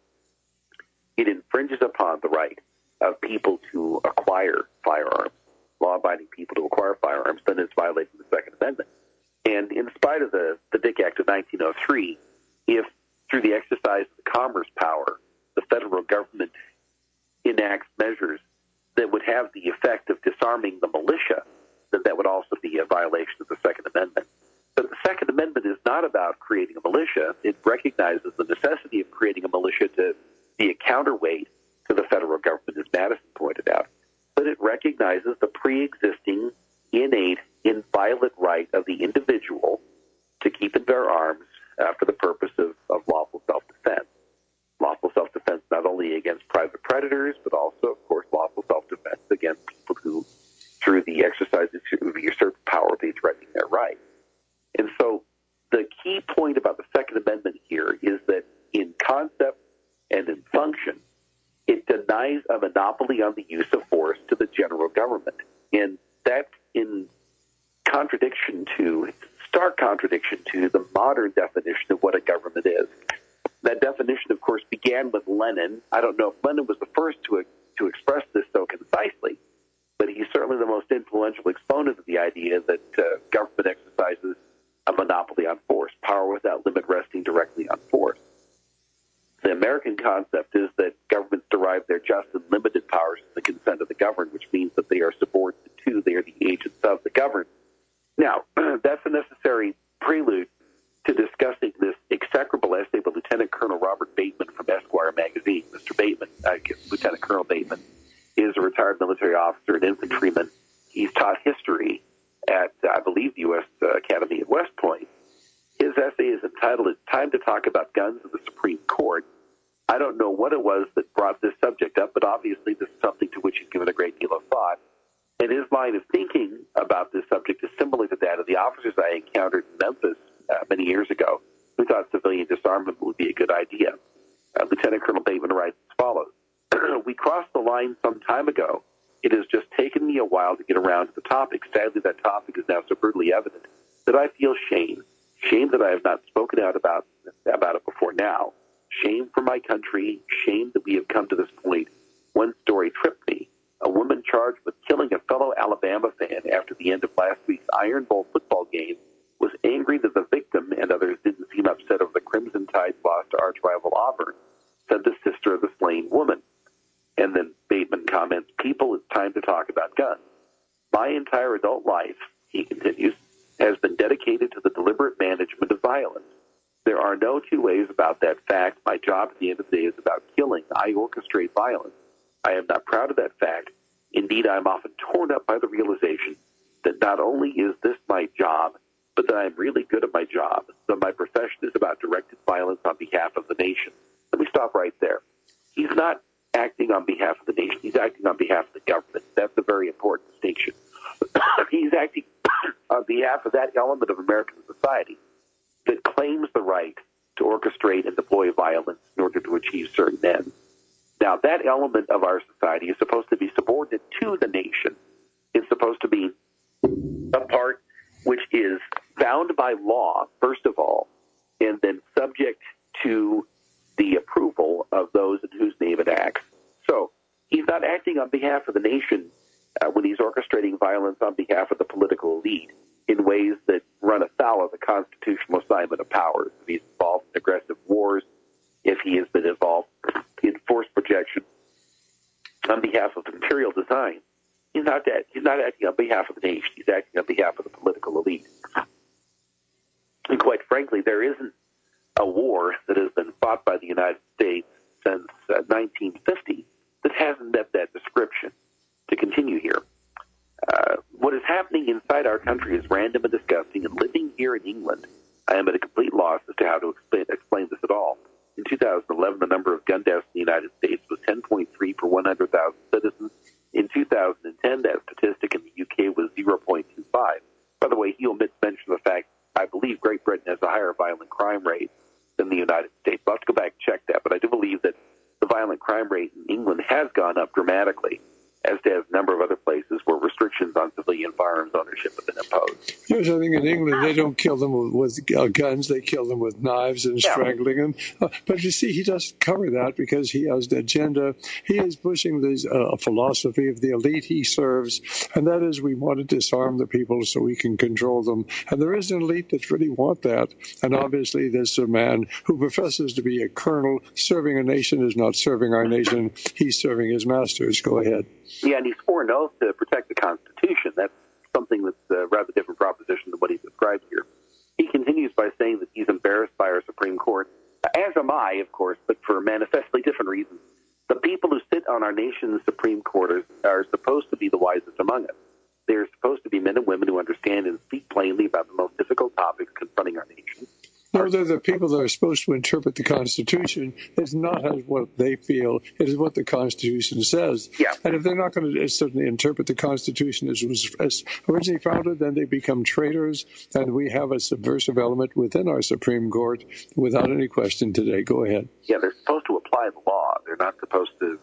Speaker 14: it infringes upon the right of people to acquire firearms, law-abiding people to acquire firearms, then it's violating the Second Amendment. And in spite of the Dick Act of 1903, if through the exercise of the commerce power, the federal government enacts measures that would have the effect of disarming the militia, then that would also be a violation of the Second Amendment. But the Second Amendment is not about creating a militia. It recognizes the necessity of creating a militia to be a counterweight to the federal government, as Madison pointed out. But it recognizes the pre-existing, innate, inviolate right of the individual to keep and bear arms for the purpose of lawful self-defense. Lawful self-defense not only against private predators, but also, of course, lawful self-defense against people who, through the exercise of usurped power, be threatening their rights. And so the key point about the Second Amendment here is that in concept and in function, it denies a monopoly on the use of force to the general government. And that's in stark contradiction to the modern definition of what a government is. That definition, of course, began with Lenin. I don't know if Lenin was the first to express this so concisely, but he's certainly the most influential exponent of the idea that government exercises a monopoly on force, power without limit resting directly on force. The American concept is that governments derive their just and limited powers from the consent of the governed, which means that they are subordinate to, they are the agents of the governed. Now, that's a necessary prelude to discussing this execrable essay by Lieutenant Colonel Robert Bateman from Esquire magazine. Mr. Bateman, Lieutenant Colonel Bateman, is a retired military officer and infantryman. He's taught history at, I believe, the U.S. Academy at West Point. His essay is entitled, "It's Time to Talk About Guns in the Supreme Court." I don't know what it was that brought this subject up, but obviously this is something to which he's given a great deal of thought. And his line of thinking about this subject is similar to that of the officers I encountered in Memphis many years ago who thought civilian disarmament would be a good idea. Lieutenant Colonel Bateman writes as follows: "We crossed the line while to get around to the topic. Sadly, that topic is now so brutally evident that I feel shame. Shame that I have not spoken out about it before now. Shame for my country. Shame that we have come to this point. One story tripped me. A woman charged with killing a fellow Alabama fan after the end of last week's Iron Bowl football game was angry that the victim and others didn't seem upset over the Crimson Tide's loss to arch rival Auburn, said the sister of the slain woman. And then Bateman comments, "People, it's time to talk about guns. My entire adult life," he continues, "has been dedicated to the deliberate management of violence. There are no two ways about that fact. My job at the end of the day is about killing. I orchestrate violence. I am not proud of that fact. Indeed, I am often torn up by the realization that not only is this my job, but that I am really good at my job, that my profession is about directed violence on behalf of the nation." Let me stop right there. He's not acting on behalf of the nation. He's acting on behalf of the government. That's a very important distinction. He's acting on behalf of that element of American society that claims the right to orchestrate and deploy violence in order to achieve certain ends. Now, that element of our society is supposed to be subordinate to the nation. It's supposed to be a part which is bound by law, first of all, and then subject to the approval of those in whose name it acts. So he's not acting on behalf of the nation when he's orchestrating violence on behalf of the political elite in ways that run afoul of the constitutional assignment of powers. If he's involved in aggressive wars, if he has been involved in force projection on behalf of imperial design, he's not acting on behalf of the nation. He's acting on behalf of the political elite. And quite frankly, there isn't a war that has been fought by the United States since 1950 that hasn't met that description. To continue here, what is happening inside our country is random and disgusting, and living here in England, I am at a complete loss as to how to explain this at all. In 2011, the number of gun deaths in the United States was 10.3 per 100,000 citizens. In 2010, that statistic in the UK was 0.25. By the way, he omits mention of the fact, I believe Great Britain has a higher violent crime rate than the United States. I'll have to go back and check that, but I do believe that the violent crime rate in England has gone up dramatically, as has a number of other places where restrictions on civilian firearms ownership have been imposed.
Speaker 3: Yes, I think in England they don't kill them with guns, they kill them with knives and strangling them. But you see, he doesn't cover that because he has the agenda. He is pushing this philosophy of the elite he serves, and that is we want to disarm the people so we can control them. And there is an elite that really want that. And obviously this man who professes to be a colonel serving a nation is not serving our nation. He's serving his masters. Go ahead.
Speaker 14: Yeah, and he's sworn an oath to protect the Constitution. That's something that's a rather different proposition than what he described here. He continues by saying that he's embarrassed by our Supreme Court, as am I, of course, but for manifestly different reasons. The people who sit on our nation's Supreme Court are supposed to be the wisest among us. They're supposed to be men and women who understand and speak plainly about the most difficult topics confronting our nation.
Speaker 3: No, they're the people that are supposed to interpret the Constitution. It's not what they feel. It is what the Constitution says.
Speaker 14: Yeah.
Speaker 3: And if they're not going to certainly interpret the Constitution as was originally founded, then they become traitors. And we have a subversive element within our Supreme Court without any question today. Go ahead.
Speaker 14: Yeah, they're supposed to apply the law. They're not supposed to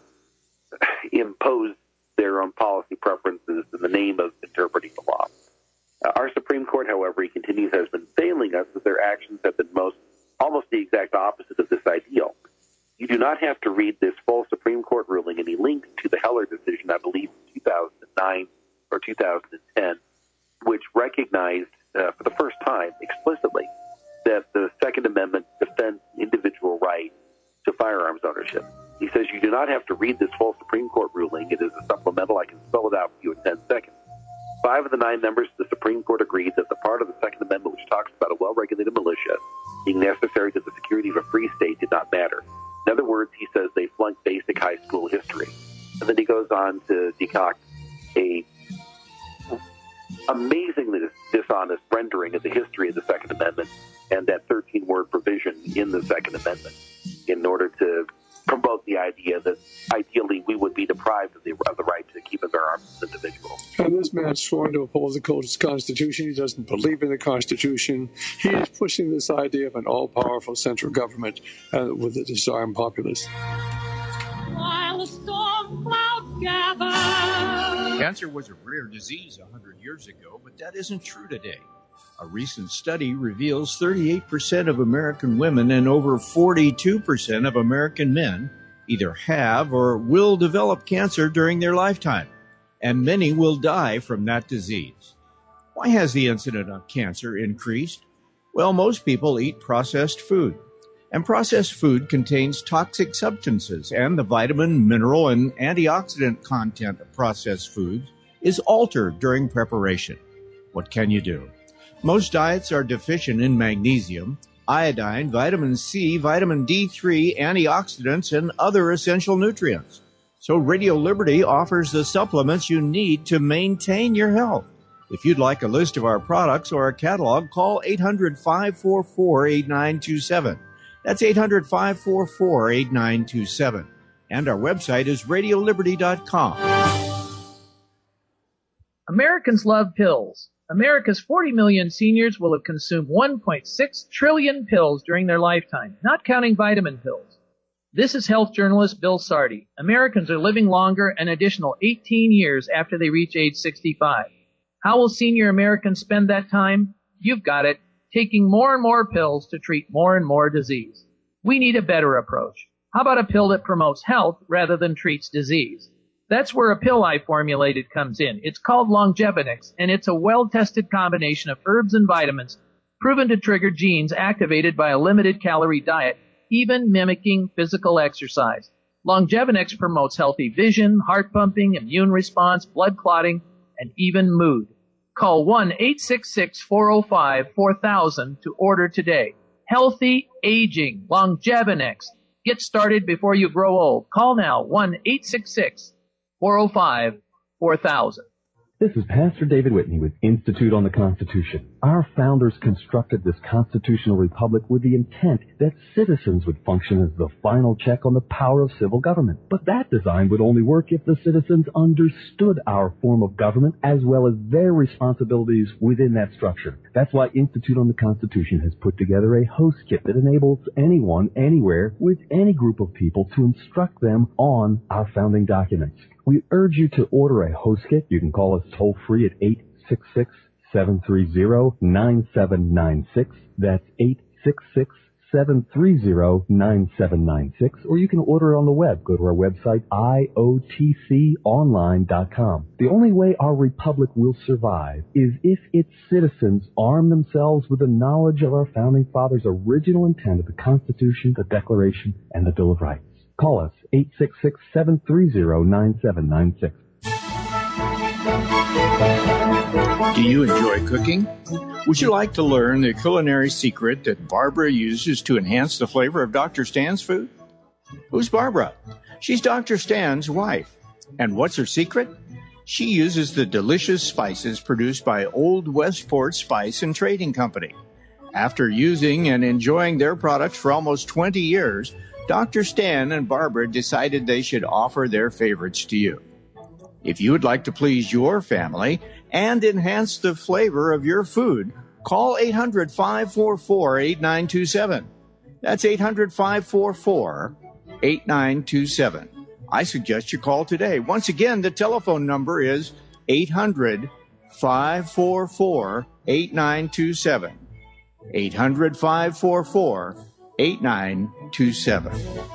Speaker 14: impose their own policy preferences in the name of interpreting the law. Our Supreme Court, however, he continues, has been failing us as their actions have been almost the exact opposite of this ideal. You do not have to read this full Supreme Court ruling, and he links to the Heller decision, I believe, in 2009 or 2010, which recognized for the first time explicitly that the Second Amendment defends individual right to firearms ownership. He says you do not have to read this full Supreme Court ruling. It is a supplemental. I can spell it out for you in 10 seconds. 5 of the 9 members of the Supreme Court agreed that the part of the Second Amendment which talks about a well-regulated militia being necessary to the security of a free state did not matter. In other words, he says they flunked basic high school history. And then he goes on to decoct a amazingly dishonest rendering of the history of the Second Amendment and that 13-word provision in the Second Amendment in order to promote the idea that ideally we would be deprived of the right to keep and bear arms as individuals.
Speaker 3: And this man's sworn to uphold the Constitution. He doesn't believe in the Constitution. He is pushing this idea of an all-powerful central government with a disarmed populace.
Speaker 13: While the storm clouds gather
Speaker 6: Cancer was a rare disease 100 years ago, but that isn't true today. A recent study reveals 38% of American women and over 42% of American men either have or will develop cancer during their lifetime, and many will die from that disease. Why has the incidence of cancer increased? Well, most people eat processed food, and processed food contains toxic substances, and the vitamin, mineral, and antioxidant content of processed foods is altered during preparation. What can you do? Most diets are deficient in magnesium, iodine, vitamin C, vitamin D3, antioxidants, and other essential nutrients. So Radio Liberty offers the supplements you need to maintain your health. If you'd like a list of our products or a catalog, call 800-544-8927. That's 800-544-8927. And our website is radioliberty.com.
Speaker 8: Americans love pills. America's 40 million seniors will have consumed 1.6 trillion pills during their lifetime, not counting vitamin pills. This is health journalist Bill Sardi. Americans are living longer an additional 18 years after they reach age 65. How will senior Americans spend that time? You've got it, taking more and more pills to treat more and more disease. We need a better approach. How about a pill that promotes health rather than treats disease? That's where a pill I formulated comes in. It's called Longevinix, and it's a well-tested combination of herbs and vitamins proven to trigger genes activated by a limited-calorie diet, even mimicking physical exercise. Longevinix promotes healthy vision, heart pumping, immune response, blood clotting, and even mood. Call 1-866-405-4000 to order today. Healthy aging, Longevinix. Get started before you grow old. Call now, 1-866-405-4000.
Speaker 9: This is Pastor David Whitney with Institute on the Constitution. Our founders constructed this constitutional republic with the intent that citizens would function as the final check on the power of civil government. But that design would only work if the citizens understood our form of government as well as their responsibilities within that structure. That's why Institute on the Constitution has put together a host kit that enables anyone, anywhere, with any group of people to instruct them on our founding documents. We urge you to order a host kit. You can call us toll-free at 866-730-9796. That's 866-730-9796. Or you can order it on the web. Go to our website, iotconline.com. The only way our republic will survive is if its citizens arm themselves with the knowledge of our founding fathers' original intent of the Constitution, the Declaration, and the Bill of Rights. Call us, 866-730-9796.
Speaker 6: Do you enjoy cooking? Would you like to learn the culinary secret that Barbara uses to enhance the flavor of Dr. Stan's food? Who's Barbara? She's Dr. Stan's wife. And what's her secret? She uses the delicious spices produced by Old Westport Spice and Trading Company. After using and enjoying their products for almost 20 years, Dr. Stan and Barbara decided they should offer their favorites to you. If you would like to please your family and enhance the flavor of your food, call 800-544-8927. That's 800-544-8927. I suggest you call today. Once again, the telephone number is 800-544-8927. 800-544-8927.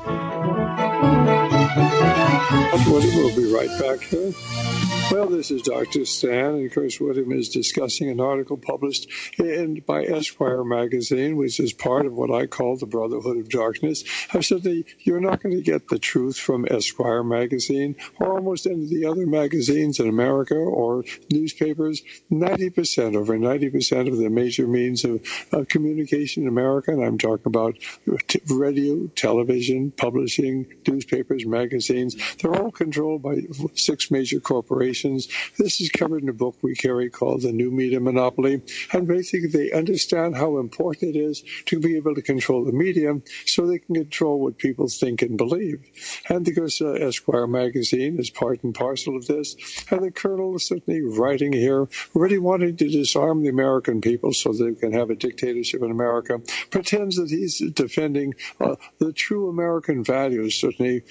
Speaker 3: We'll be right back here. Well, this is Dr. Stan, and Chris Whittam is discussing an article published by Esquire magazine, which is part of what I call the Brotherhood of Darkness. I've said that you're not going to get the truth from Esquire magazine or almost any of the other magazines in America or newspapers. Over 90% of the major means of communication in America, and I'm talking about radio, television, publishing, newspapers, magazines, they're all controlled by 6 major corporations. This is covered in a book we carry called The New Media Monopoly. And basically, they understand how important it is to be able to control the media so they can control what people think and believe. And because Esquire magazine is part and parcel of this, and the Colonel is certainly writing here, really wanting to disarm the American people so they can have a dictatorship in America, pretends that he's defending the true American values, certainly of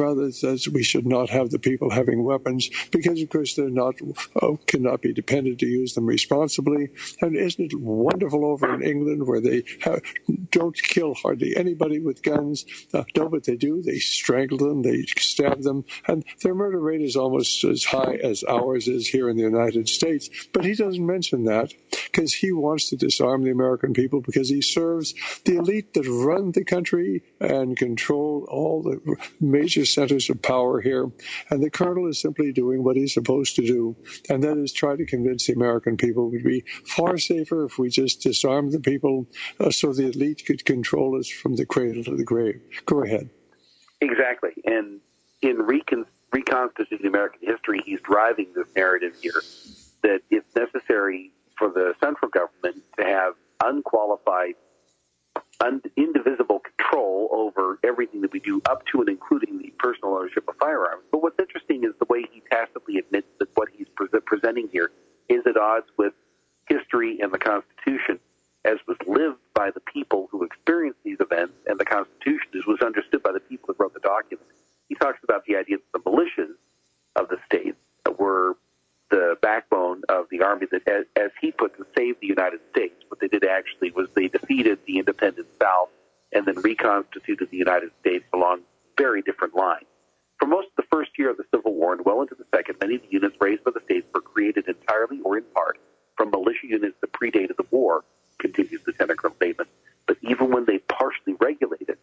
Speaker 3: rather says we should not have the people having weapons because, of course, they're not cannot be depended to use them responsibly. And isn't it wonderful over in England where they don't kill hardly anybody with guns? No, but they do. They strangle them, they stab them, and their murder rate is almost as high as ours is here in the United States. But he doesn't mention that because he wants to disarm the American people because he serves the elite that run the country and control all the major centers of power here. And the colonel is simply doing what he's supposed to do, and that is try to convince the American people it would be far safer if we just disarmed the people so the elite could control us from the cradle to the grave. Go ahead.
Speaker 14: Exactly. And in reconstituting American history, he's driving this narrative here that it's necessary for the central government to have unqualified, indivisible control over everything that we do, up to and including the personal ownership of firearms. But what's interesting is the way he tacitly admits that what he's presenting here is at odds with history and the Constitution, as was lived by the people who experienced these events, and the Constitution as was understood by the people who wrote the document. He talks about the idea that the militias of the state were the backbone of the army that, as he puts it, saved the United States. What they did actually was they defeated the independent South and then reconstituted the United States along very different lines. For most of the first year of the Civil War and well into the second, many of the units raised by the states were created entirely or in part from militia units that predated the war, continues Lieutenant Colonel Bateman. But even when partially regulated,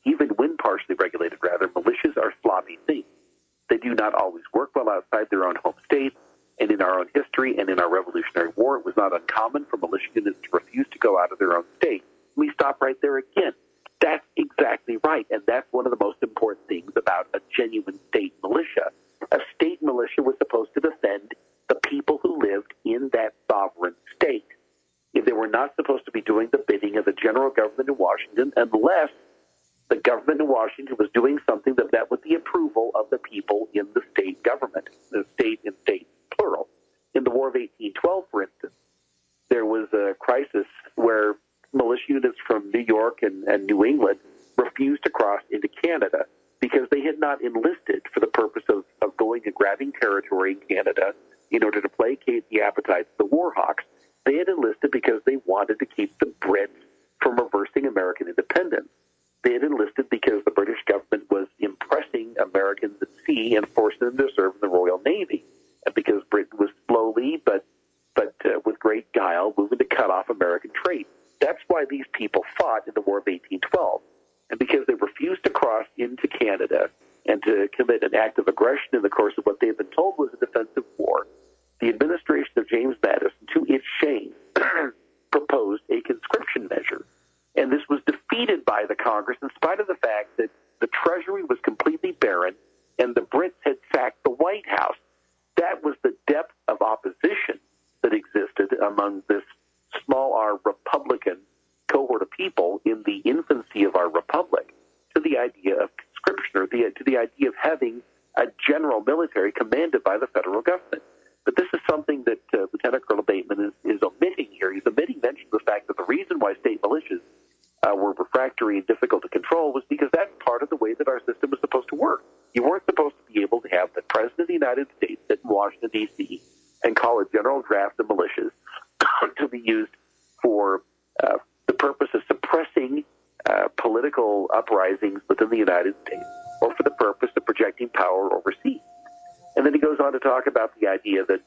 Speaker 14: militias are sloppy things. They do not always work well outside their own home state, and in our own history and in our Revolutionary War, it was not uncommon for militia units to refuse to go out of their own state. We stop right there again. That's exactly right, and that's one of the most important things about a genuine state militia. A state militia was supposed to defend the people who lived in that sovereign state. If they were not supposed to be doing the bidding of the general government in Washington, unless the government in Washington was doing something that met with the approval of the people in the state government, the state and states, plural. In the War of 1812, for instance, there was a crisis where militia units from New York and New England refused to cross into Canada because they had not enlisted for the purpose of going and grabbing territory in Canada in order to placate the appetites of the war hawks. They had enlisted because they wanted to keep the Brits from reversing American independence. They had enlisted because the British government was impressing Americans at sea and forcing them to serve in the Royal Navy, and because Britain was slowly but with great guile moving to cut off American trade. That's why these people fought in the War of 1812. And because they refused to cross into Canada and to commit an act of aggression in the course of what they had been told was a defensive war, the administration of James Madison, to its shame, proposed a conscription measure. And this was defeated by the Congress in spite of the fact that the Treasury was completely barren and the Brits had sacked the White House. That was the depth of opposition that existed among this small r Republican cohort of people in the infancy of our republic to the idea of conscription, or to the idea of having a general military commanded by the federal government. But this is something that Lieutenant Colonel Bateman is omitting here. He's omitting mention of the fact that the reason why state militias were refractory and difficult to control was because that's part of the way that our system was supposed to work. You weren't supposed to be able to have the President of the United States sit in Washington, D.C., and call a general draft of militias to be used for the purpose of suppressing political uprisings within the United States or for the purpose of projecting power overseas. And then he goes on to talk about the idea that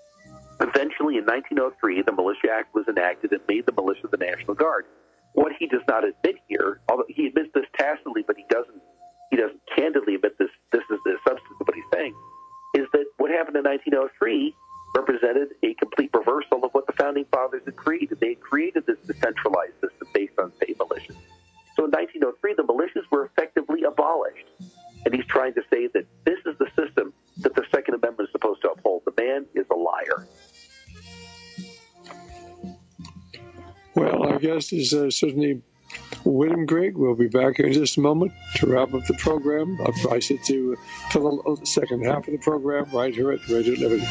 Speaker 14: eventually in 1903, the Militia Act was enacted and made the militia the National Guard. What he does not admit here, although he admits this tacitly, but he doesn't candidly admit this is the substance of what he's saying, is that what happened in 1903 represented a complete reversal of what the Founding Fathers had created. They had created this decentralized system based on state militias. So in 1903, the militias were effectively abolished. And he's trying to say that this is the system that the Second Amendment is supposed to uphold. The man is a liar.
Speaker 3: Well, our guest is certainly William Grigg. We'll be back here in just a moment to wrap up the program. I sit to the second half of the program right here at Radio Liberty.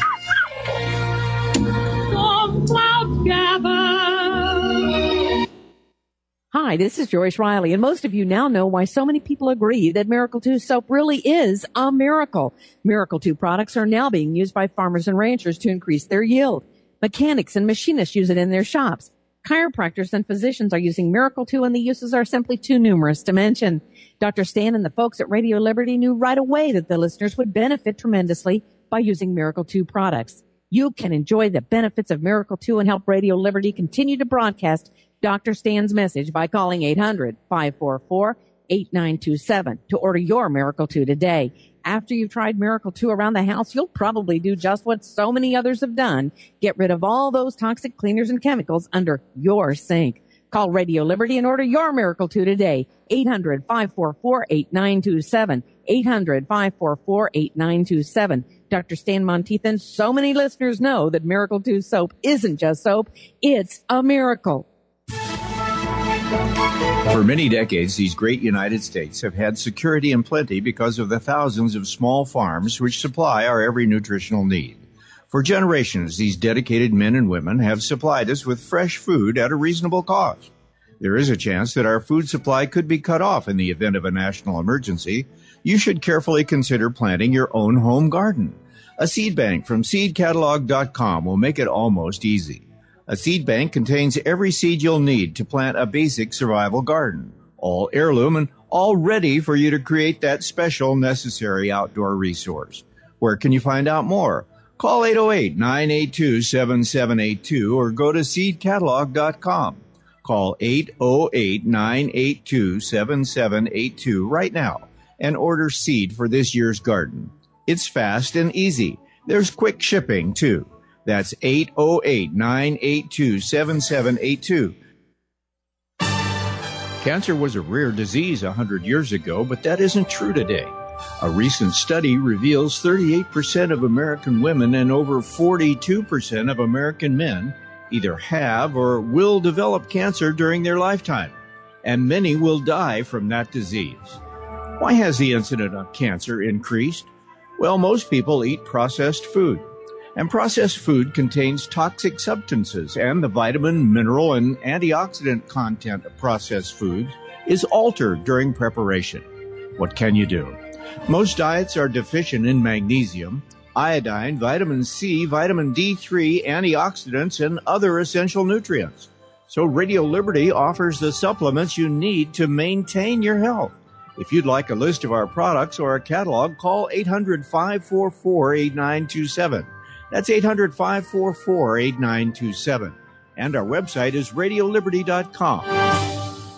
Speaker 10: Hi, Hi, this is Joyce Riley, and most of you now know why so many people agree that Miracle 2 soap really is a miracle. Miracle 2 products are now being used by farmers and ranchers to increase their yield. Mechanics and machinists use it in their shops. Chiropractors and physicians are using Miracle 2, and the uses are simply too numerous to mention. Dr. Stan and the folks at Radio Liberty knew right away that the listeners would benefit tremendously by using Miracle 2 products. You can enjoy the benefits of Miracle 2 and help Radio Liberty continue to broadcast Dr. Stan's message by calling 800-544-8927 to order your Miracle 2 today. After you've tried Miracle 2 around the house, you'll probably do just what so many others have done. Get rid of all those toxic cleaners and chemicals under your sink. Call Radio Liberty and order your Miracle 2 today. 800-544-8927. 800-544-8927. Dr. Stan Monteith and so many listeners know that Miracle 2 soap isn't just soap, it's a miracle.
Speaker 6: For many decades, these great United States have had security and plenty because of the thousands of small farms which supply our every nutritional need. For generations, these dedicated men and women have supplied us with fresh food at a reasonable cost. There is a chance that our food supply could be cut off in the event of a national emergency. You should carefully consider planting your own home garden. A seed bank from seedcatalog.com will make it almost easy. A seed bank contains every seed you'll need to plant a basic survival garden, all heirloom and all ready for you to create that special necessary outdoor resource. Where can you find out more? Call 808-982-7782 or go to seedcatalog.com. Call 808-982-7782 right now and order seed for this year's garden. It's fast and easy. There's quick shipping, too. That's 808-982-7782. Cancer was a rare disease 100 years ago, but that isn't true today. A recent study reveals 38% of American women and over 42% of American men either have or will develop cancer during their lifetime, and many will die from that disease. Why has the incidence of cancer increased? Well, most people eat processed food. And processed food contains toxic substances, and the vitamin, mineral, and antioxidant content of processed foods is altered during preparation. What can you do? Most diets are deficient in magnesium, iodine, vitamin C, vitamin D3, antioxidants, and other essential nutrients. So Radio Liberty offers the supplements you need to maintain your health. If you'd like a list of our products or a catalog, call 800-544-8927. That's 800-544-8927. And our website is radioliberty.com.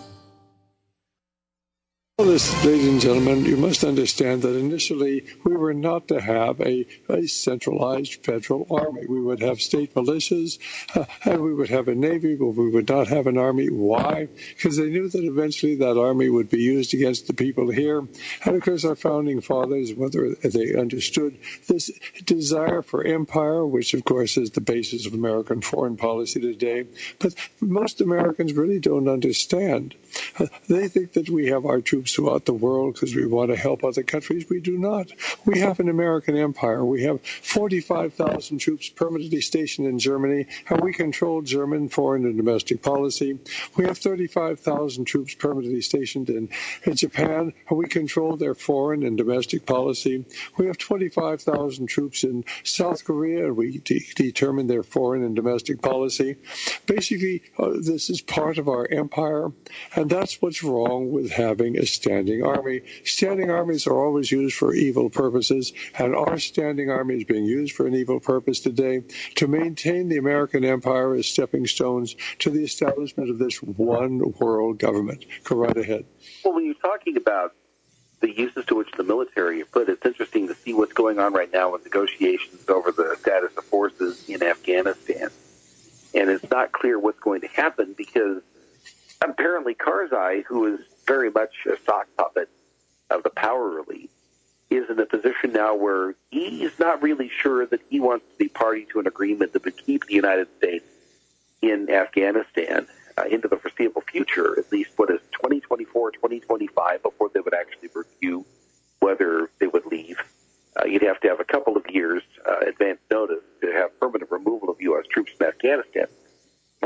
Speaker 3: Well, ladies and gentlemen, you must understand that initially we were not to have a centralized federal army. We would have state militias and we would have a navy, but we would not have an army. Why? Because they knew that eventually that army would be used against the people here. And of course, our founding fathers, whether they understood this desire for empire, which of course is the basis of American foreign policy today, but most Americans really don't understand. They think that we have our troops throughout the world because we want to help other countries. We do not. We have an American empire. We have 45,000 troops permanently stationed in Germany, and we control German foreign and domestic policy. We have 35,000 troops permanently stationed in Japan, and we control their foreign and domestic policy. We have 25,000 troops in South Korea, and we determine their foreign and domestic policy. Basically, this is part of our empire, and that's what's wrong with having a standing army. Standing armies are always used for evil purposes, and our standing army is being used for an evil purpose today to maintain the American empire as stepping stones to the establishment of this one world government. Go right ahead.
Speaker 14: Well, when you're talking about the uses to which the military are put, it's interesting to see what's going on right now with negotiations over the status of forces in Afghanistan. And it's not clear what's going to happen because apparently Karzai, who is very much a sock puppet of the power elite, is in a position now where he is not really sure that he wants to be party to an agreement that would keep the United States in Afghanistan into the foreseeable future, at least what is 2024, 2025, before they would actually review whether they would leave. You'd have to have a couple of years advance notice to have permanent removal of U.S. troops in Afghanistan.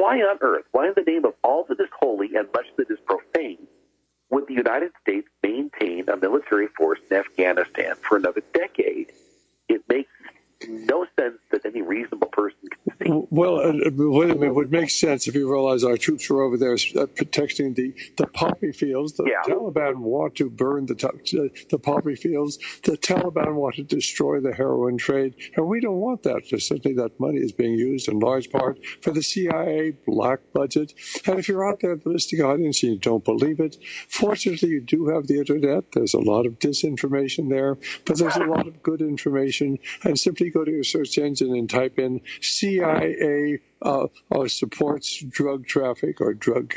Speaker 14: why on earth, why in the name of all that is holy and much that is profane, would the United States maintain a military force in Afghanistan for another decade? It makes no sense that any reasonable person can see.
Speaker 3: Well, wait a minute. It would make sense if you realize our troops are over there protecting the poppy fields. The Taliban want to burn the poppy fields. The Taliban want to destroy the heroin trade, and we don't want that. Certainly that money is being used in large part for the CIA black budget. And if you're out there in the listening audience and you don't believe it, fortunately you do have the internet. There's a lot of disinformation there, but there's a lot of good information. And simply go to your search engine and type in CIA supports drug traffic or drug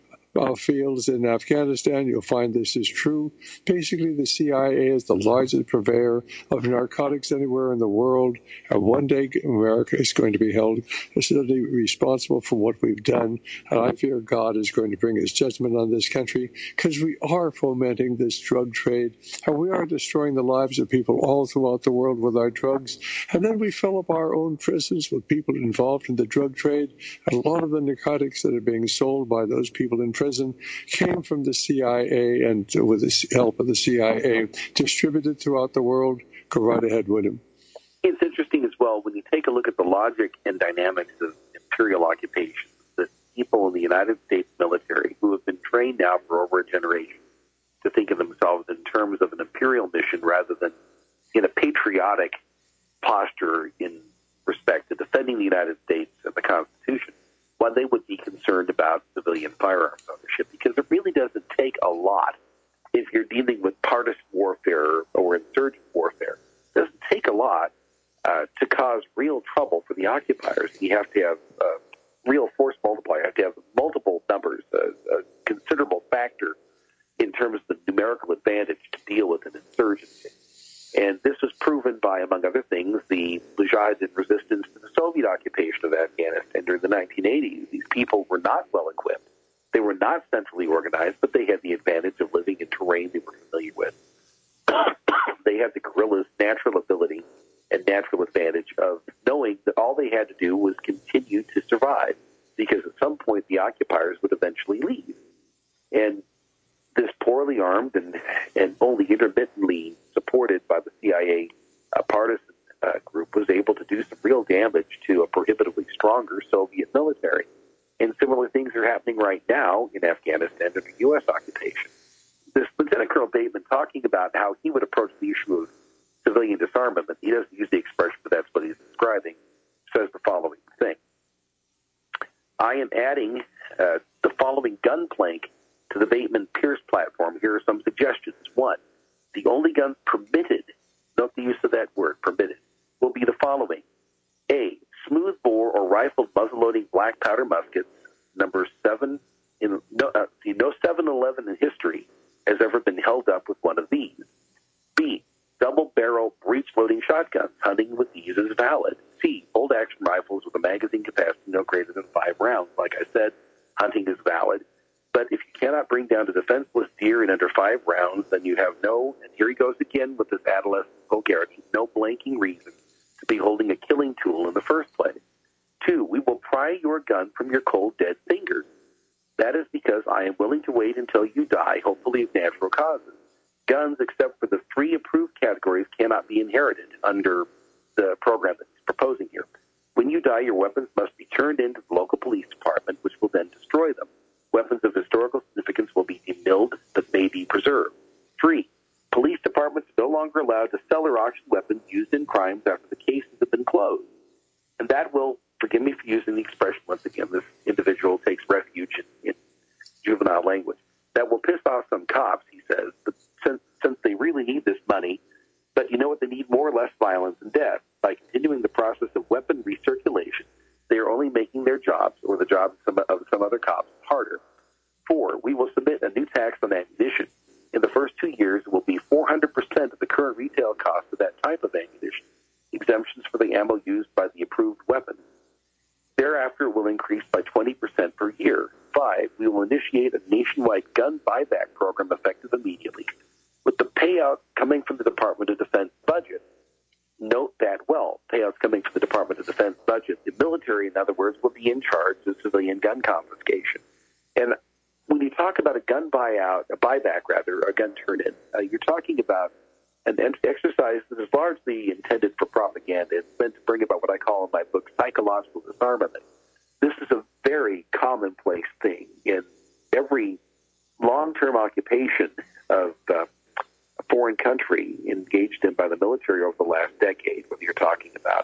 Speaker 3: fields in Afghanistan. You'll find this is true. Basically, the CIA is the largest purveyor of narcotics anywhere in the world. And one day, America is going to be held essentially responsible for what we've done. And I fear God is going to bring his judgment on this country because we are fomenting this drug trade and we are destroying the lives of people all throughout the world with our drugs. And then we fill up our own prisons with people involved in the drug trade. And a lot of the narcotics that are being sold by those people in prison came from the CIA and with the help of the CIA distributed throughout the world. Go right ahead, William.
Speaker 14: It's interesting as well when you take a look at the logic and dynamics of imperial occupation, that people in the United States military who have been trained now for over a generation to think of themselves in terms of an imperial mission rather than in a patriotic posture in respect to defending the United States and the Constitution, why they would be concerned about civilian firearms ownership, because it really doesn't take a lot if you're dealing with partisan warfare or insurgent warfare. It doesn't take a lot to cause real trouble for the occupiers. You have to have real force multiplier. You have to have multiple numbers, a considerable factor in terms of the numerical advantage to deal with an insurgency. And this was proven by, among other things, the Mujahideen resistance to the Soviet occupation of Afghanistan during the 1980s. These people were not well equipped. They were not centrally organized, but they had the advantage of living in terrain they were familiar with. They had the guerrillas' natural ability and natural advantage of knowing that all they had to do was continue to survive, because at some point the occupiers would eventually leave. And this poorly armed and only intermittently supported by the CIA partisan group was able to do some real damage to a prohibitively stronger Soviet military. And similar things are happening right now in Afghanistan under U.S. occupation. This Lieutenant Colonel Bateman talking about how he would approach the issue of civilian disarmament, he doesn't use the expression, but that's what he's describing, says the following thing. I am adding the following gun plank to the Bateman-Pierce platform. Here are some suggestions. 1, the only guns permitted, note the use of that word, permitted, will be the following. A, smooth-bore or rifled muzzle-loading black powder muskets, number 7, no 7-11 in history has ever been held up with one of these. B, double-barrel breech-loading shotguns. Hunting with these is valid. C, bolt-action rifles with a magazine capacity no greater than 5 rounds. Like I said, hunting is valid. But if you cannot bring down a defenseless deer in under 5 rounds, then you have no, and here he goes again with this adolescent vulgarity, no blanking reason to be holding a killing tool in the first place. 2, we will pry your gun from your cold, dead fingers. That is because I am willing to wait until you die, hopefully of natural causes. Guns, except for the 3 approved categories, cannot be inherited under the program that he's proposing here. When you die, your weapons must be turned into the local police department, which will then destroy them. Weapons of historical significance will be demilled but may be preserved. 3, police departments are no longer allowed to sell or auction weapons used in crimes after the cases have been closed. And that will, forgive me for using the expression once again, this individual takes refuge in juvenile language. That will piss off some cops, he says, but since they really need this money, but you know what, they need more or less violence and death. By continuing the process of weapon recirculation, they are only making their jobs, or the jobs of some other cops, harder. 4, we will submit a new tax on ammunition. In the first 2 years, it will be 400% of the current retail cost of that type of ammunition, exemptions for the ammo used by the approved weapons. Thereafter, it will increase by 20% per year. 5, we will initiate a nationwide gun buyback program effective immediately, with the payout coming from the Department of Defense budget. Note that well, payouts coming from the Department of Defense budget. the military, in other words, will be in charge of civilian gun confiscation. And when you talk about a gun buyback, a gun turn-in, you're talking about an exercise that is largely intended for propaganda. It's meant to bring about what I call in my book psychological disarmament. This is a very commonplace thing in every long-term occupation of a foreign country engaged in by the military over the last decade, whether you're talking about,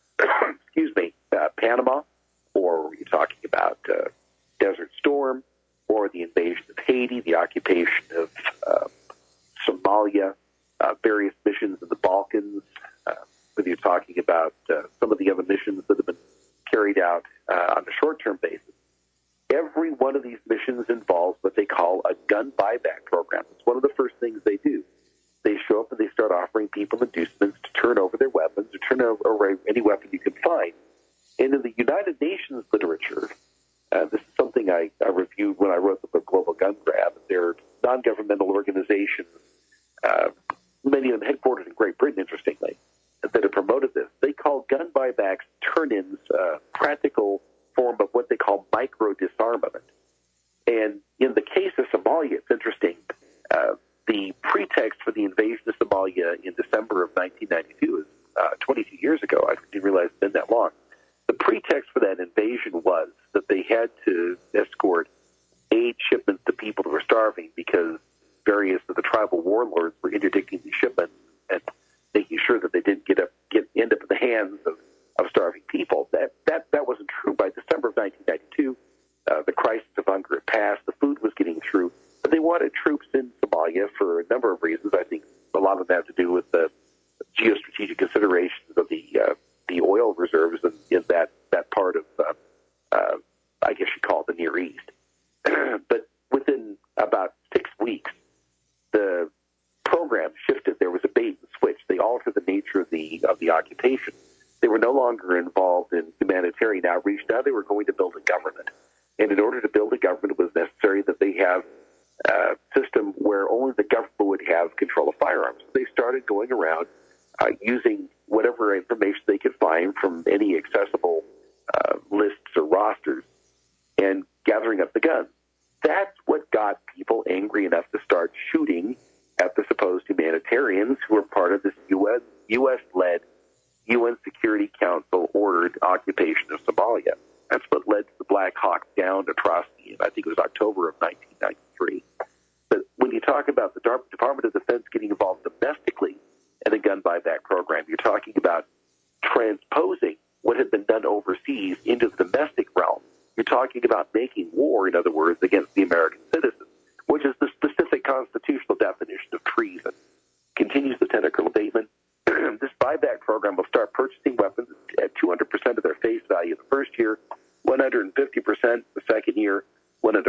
Speaker 14: Panama, or you're talking about Desert Storm, or the invasion of Haiti, the occupation of Somalia, various missions in the Balkans, whether you're talking about some of the other missions that have been carried out on a short-term basis. Every one of these missions involves what they call a gun buyback program. It's one of the first things they do. They show up and they start offering people inducements to turn over their weapons or turn over any weapon you can find. And in the United Nations literature, this is something I reviewed when I wrote the book Global Gun Grab. They're non-governmental organizations, many of them headquartered in Great Britain, interestingly, that have promoted this. They call gun buybacks turn-ins a practical form of what they call micro-disarmament. And in the case of Somalia, it's interesting. The pretext for the invasion of Somalia in December of 1992 is 22 years ago. I didn't realize it's been that long. The pretext for that invasion was that they had to escort aid shipments to people who were starving because various of the tribal warlords were interdicting these shipments and making sure that they didn't end up in the hands of starving people. That wasn't true. By December of 1992, the crisis of hunger had passed. The food was getting through. But they wanted troops in Somalia for a number of reasons. I think a lot of them have to do with the geostrategic considerations of the oil reserves in that part of, I guess you call it the Near East. But within about 6 weeks, the program shifted. There was a bait and switch. They altered the nature of the occupation. They were no longer involved in humanitarian outreach. Now they were going to build a government. And in order to build a government, it was necessary that they have a system where only the government would have control of firearms. They started going around using whatever information they could find from any accessible lists or rosters and gathering up the guns. That's what got people angry enough to start shooting at the supposed humanitarians who were part of this U.S.-led, UN Security Council-ordered occupation of Somalia. That's what led to the Black Hawk Down atrocity, I think it was October of 1993. But when you talk about the Department of Defense getting involved domestically in a gun buyback program, you're talking about transposing what had been done overseas into the domestic realm. You're talking about making war, in other words, against the American citizens, which is the specific constitutional definition of treason. Continues the technical abatement. This buyback program will start purchasing weapons at 200% of their face value the first year, 150% the second year, 100%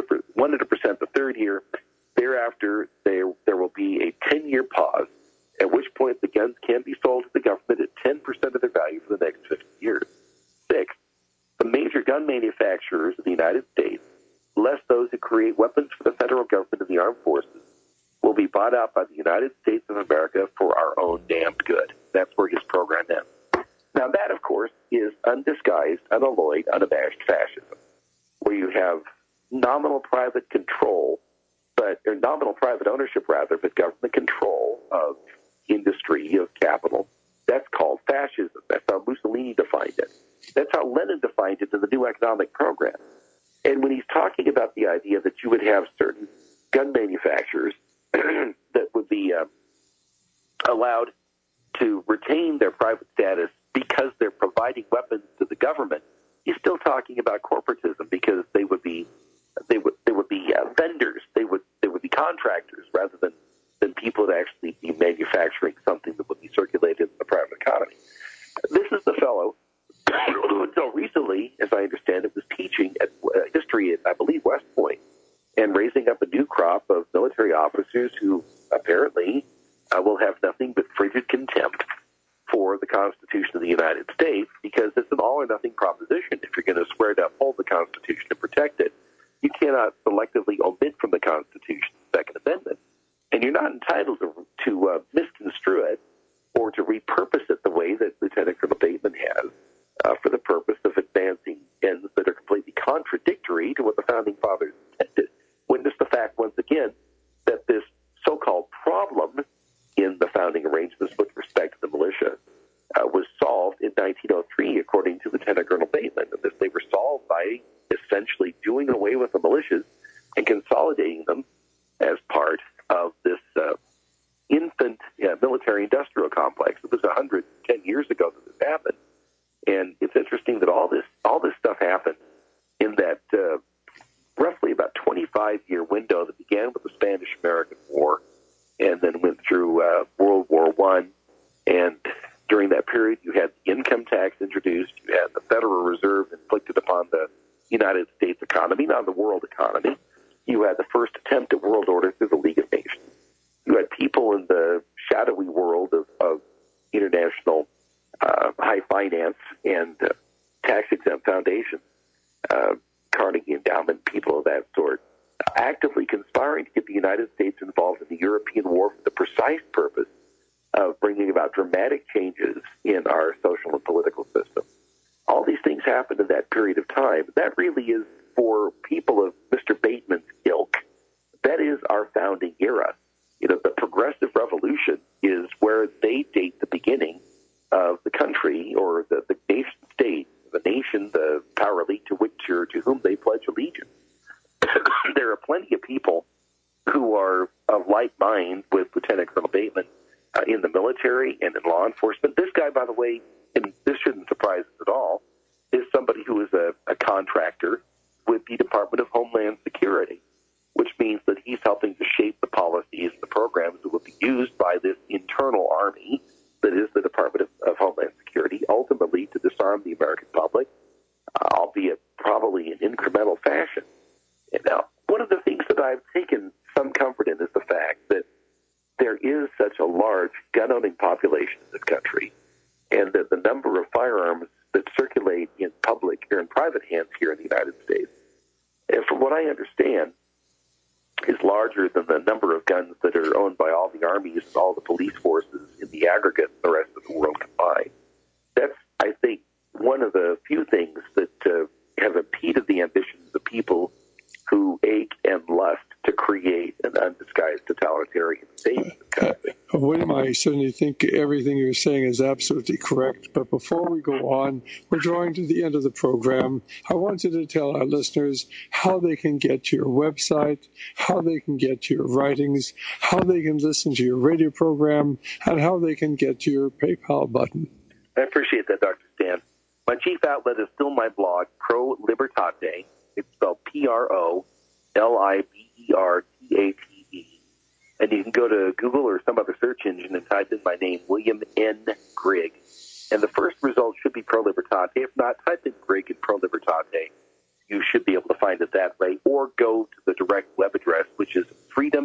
Speaker 14: the third year. Thereafter, there will be a 10-year pause, at which point the guns can be sold to the government at 10% of their value for the next 50 years. 6, the major gun manufacturers in the United States, less those who create weapons for the federal government and the armed forces, will be bought out by the United States of America for our own damned good. That's where his program ends. Now that, of course, is undisguised, unalloyed, unabashed fascism, where you have nominal private control, or nominal private ownership, rather, but government control of industry, of capital. That's called fascism. That's how Mussolini defined it. That's how Lenin defined it in the New Economic Program. And when he's talking about the idea that you would have certain gun manufacturers that would be allowed to retain their private status because they're providing weapons to the government, he's still talking about corporatism, because they would be vendors, they would be contractors rather than people that actually be manufacturing something that would be circulated in the private economy. This is the fellow who until recently, as I understand it, was teaching history at, I believe, West Point, and raising up a new crop of military officers who apparently will have nothing but frigid contempt for the Constitution of the United States, because it's an all-or-nothing proposition. If you're going to swear to uphold the Constitution and protect it, you cannot selectively omit from the Constitution the Second Amendment, and you're not entitled to misconstrue it or to repurpose it the way that Lieutenant Colonel Bateman has for the purpose of advancing ends that are completely contradictory to what the Founding Fathers intended. Witness the fact, once again, that this so-called problem in the founding arrangements with respect to the militia was solved in 1903, according to Lieutenant Colonel Bateman. And they were solved by essentially doing away with the militias and consolidating them as part of this infant military-industrial complex. It was 110 years ago that this happened. And it's interesting that all this stuff happened in that roughly about 25-year window that began with the Spanish-American War and then went through World War I. And during that period, you had the income tax introduced. You had the Federal Reserve inflicted upon the United States economy, not the world economy. You had the first attempt at world order through the League of Nations. You had people in the shadowy world of international high finance and tax-exempt foundations, Carnegie Endowment, people of that sort, actively conspiring to get the United States involved in the European war for the precise purpose of bringing about dramatic changes in our social and political system. All these things happened in that period of time. That really is, for people of Mr. Bateman's ilk, that is our founding era. You know, the Progressive Revolution is where they date the beginning of the country, or the nation state, the nation, the power elite to whom they pledge allegiance. There are plenty of people who are of like mind with Lieutenant Colonel Bateman in the military and in law enforcement. This guy, by the way, and this shouldn't surprise us at all, is somebody who is a contractor with the Department of Homeland Security, which means that he's helping to shape the policies and the programs that will be used by this internal army that is the Department of Homeland Security, ultimately to disarm the American public, albeit probably in incremental fashion. And now, one of the things that I've taken some comfort in is the fact that there is such a large gun-owning population in this country, and that the number of firearms that circulate in public or in private hands here in the United States, and from what I understand, is larger than the number of guns that are owned by all the armies and all the police forces in the aggregate and the rest of the world combined. That's, I think, one of the few things that have impeded the ambitions of people who ache and lust to create an undisguised totalitarian state.
Speaker 3: William, I certainly think everything you're saying is absolutely correct. But before we go on, we're drawing to the end of the program. I want you to tell our listeners how they can get to your website, how they can get to your writings, how they can listen to your radio program, and how they can get to your PayPal button.
Speaker 14: I appreciate that, Dr. Stan. My chief outlet is still my blog, Pro Libertate. It's spelled PROLIBERTATE. And you can go to Google or some other search engine and type in my name, William N. Grigg. And the first result should be Pro Libertate. If not, type in Grigg and Pro Libertate. You should be able to find it that way. Or go to the direct web address, which is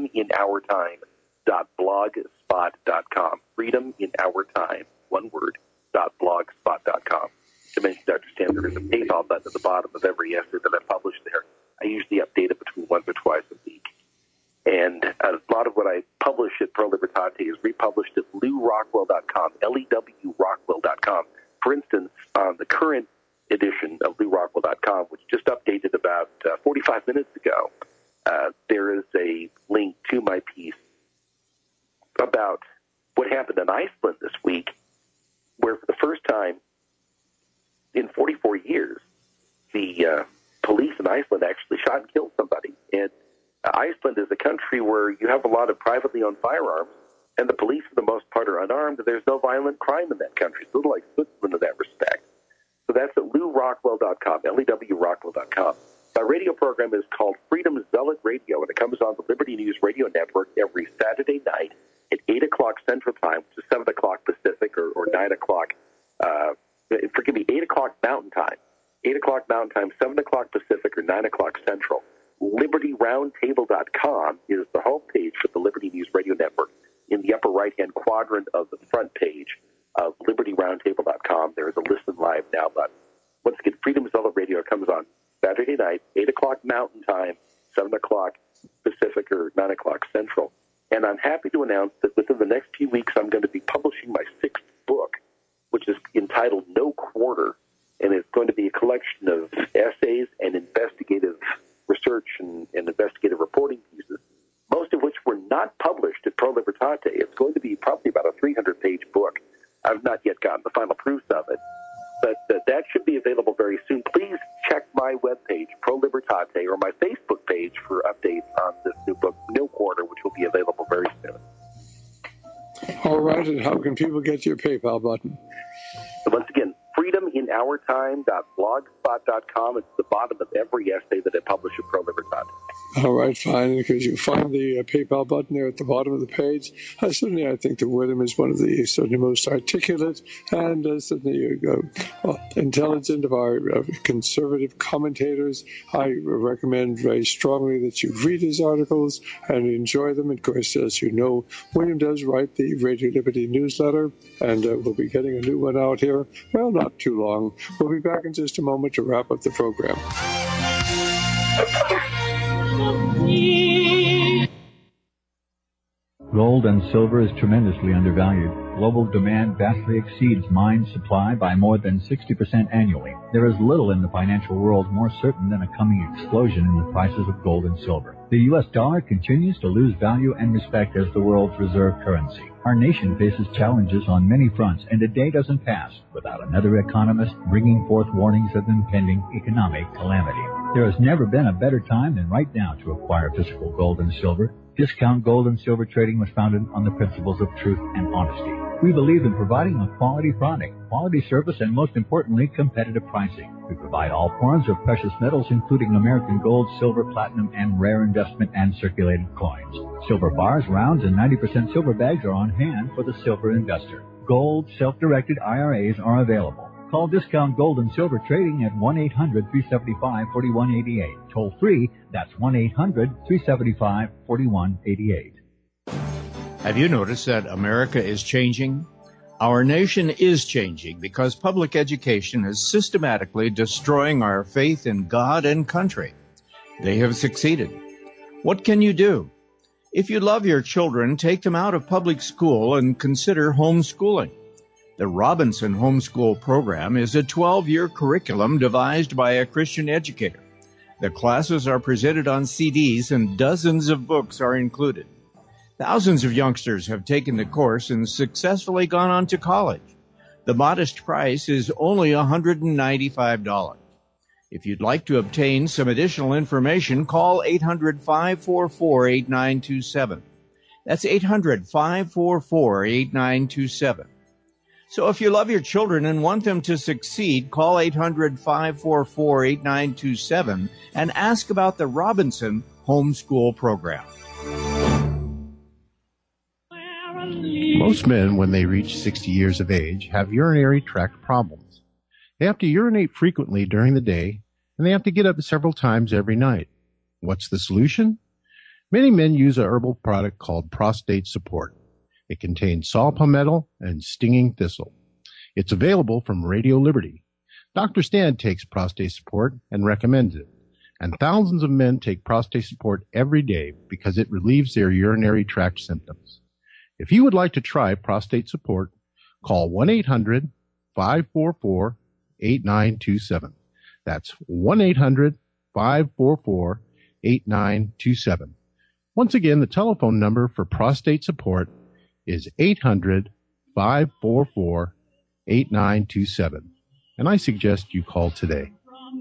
Speaker 14: freedominourtime.blogspot.com. Freedominourtime, one word, .blogspot.com. To mention, Dr. Stan, there is a PayPal button at the bottom of every essay that I publish there. I usually update it between once or twice a week. And a lot of what I publish at Pro Libertate is republished at LewRockwell.com, LEWRockwell.com. For instance, on the current edition of LewRockwell.com, which just updated about 45 minutes ago, there is a link to my piece about what happened in Iceland this week, where for the first time in 44 years, the police in Iceland actually shot and killed somebody. And Iceland is a country where you have a lot of privately owned firearms, and the police, for the most part, are unarmed. There's no violent crime in that country. It's a little like Switzerland in that respect. So that's at LewRockwell.com, LEWRockwell.com. My radio program is called Freedom Zealot Radio, and it comes on the Liberty News Radio Network every Saturday night at 8 o'clock Central Time, which is 7 o'clock Pacific, or 9 o'clock, 8 o'clock Mountain Time. 8 o'clock Mountain Time, 7 o'clock Pacific, or 9 o'clock Central. LibertyRoundtable.com is the homepage for the Liberty News Radio Network. In the upper right-hand quadrant of the front page of LibertyRoundtable.com, there is a Listen Live Now button. Once again, Freedom Zealot Radio comes on Saturday night, 8 o'clock Mountain Time, 7 o'clock Pacific, or 9 o'clock Central. And I'm happy to announce that within the next few weeks, I'm going to be publishing my 6th book, which is entitled No Quarter, and it's going to be a collection of essays and investigative research and investigative reporting pieces, most of which were not published at Pro Libertate. It's going to be probably about a 300-page book. I've not yet gotten the final proofs of it, but that should be available very soon. Please check my webpage, Pro Libertate, or my Facebook page for updates on this new book, No Quarter, which will be available very soon.
Speaker 3: All right, and how can people get your PayPal button?
Speaker 14: So once again, freedominourtime.blogspot.com. It's the bottom of every essay that I publish at Pro Libertate.
Speaker 3: All right, fine, because you find the PayPal button there at the bottom of the page. Certainly, I think that William is one of the certainly most articulate and certainly intelligent of our conservative commentators. I recommend very strongly that you read his articles and enjoy them. Of course, as you know, William does write the Radio Liberty newsletter, and we'll be getting a new one out here. Well, not too long. We'll be back in just a moment to wrap up the program.
Speaker 5: Gold and silver is tremendously undervalued. Global demand vastly exceeds mine supply by more than 60% annually. There is little in the financial world more certain than a coming explosion in the prices of gold and silver. The U.S. dollar continues to lose value and respect as the world's reserve currency. Our nation faces challenges on many fronts, and a day doesn't pass without another economist bringing forth warnings of impending economic calamity. There has never been a better time than right now to acquire physical gold and silver. Discount Gold and Silver Trading was founded on the principles of truth and honesty. We believe in providing a quality product, quality service, and most importantly, competitive pricing. We provide all forms of precious metals, including American gold, silver, platinum, and rare investment and circulated coins. Silver bars, rounds, and 90% silver bags are on hand for the silver investor. Gold, self-directed IRAs are available. Call Discount Gold and Silver Trading at 1-800-375-4188. Toll free, that's 1-800-375-4188.
Speaker 6: Have you noticed that America is changing? Our nation is changing because public education is systematically destroying our faith in God and country. They have succeeded. What can you do? If you love your children, take them out of public school and consider homeschooling. The Robinson Homeschool Program is a 12-year curriculum devised by a Christian educator. The classes are presented on CDs and dozens of books are included. Thousands of youngsters have taken the course and successfully gone on to college. The modest price is only $195. If you'd like to obtain some additional information, call 800-544-8927. That's 800-544-8927. So if you love your children and want them to succeed, call 800-544-8927 and ask about the Robinson Homeschool Program.
Speaker 11: Most men, when they reach 60 years of age, have urinary tract problems. They have to urinate frequently during the day, and they have to get up several times every night. What's the solution? Many men use a herbal product called Prostate Support. It contains saw palmetto and stinging thistle. It's available from Radio Liberty. Dr. Stan takes Prostate Support and recommends it. And thousands of men take Prostate Support every day because it relieves their urinary tract symptoms. If you would like to try Prostate Support, call 1-800-544-8927. That's 1-800-544-8927. Once again, the telephone number for Prostate Support is 800-544-8927. And I suggest you call today.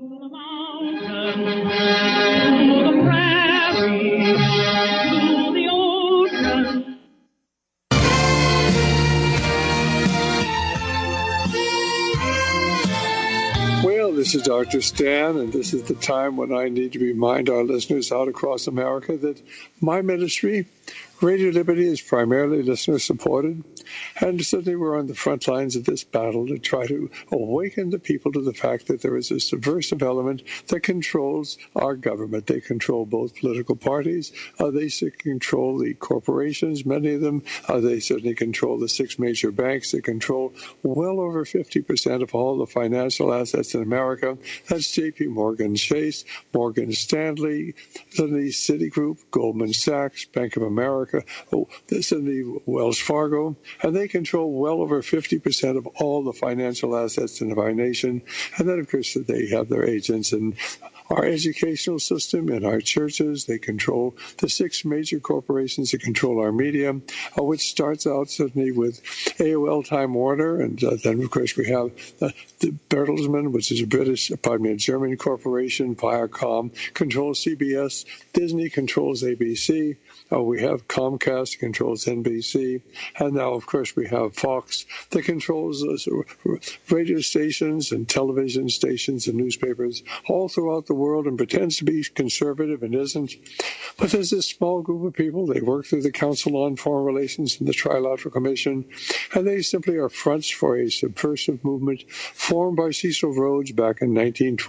Speaker 3: Well, this is Dr. Stan, and this is the time when I need to remind our listeners out across America that my ministry, Radio Liberty, is primarily listener-supported, and certainly we're on the front lines of this battle to try to awaken the people to the fact that there is a subversive element that controls our government. They control both political parties. They control the corporations, many of them. They certainly control the 6 major banks. They control well over 50% of all the financial assets in America. That's J.P. Morgan Chase, Morgan Stanley, certainly Citigroup, Goldman Sachs, Bank of America, America, certainly Wells Fargo, and they control well over 50% of all the financial assets of our nation. And then, of course, they have their agents in our educational system, in our churches. They control the 6 major corporations that control our media, which starts out certainly with AOL Time Warner, and then, of course, we have the Bertelsmann, which is a German corporation. Viacom controls CBS. Disney controls ABC. We have Comcast that controls NBC. And now, of course, we have Fox that controls radio stations and television stations and newspapers all throughout the world and pretends to be conservative and isn't. But there's this small group of people. They work through the Council on Foreign Relations and the Trilateral Commission, and they simply are fronts for a subversive movement formed by Cecil Rhodes back in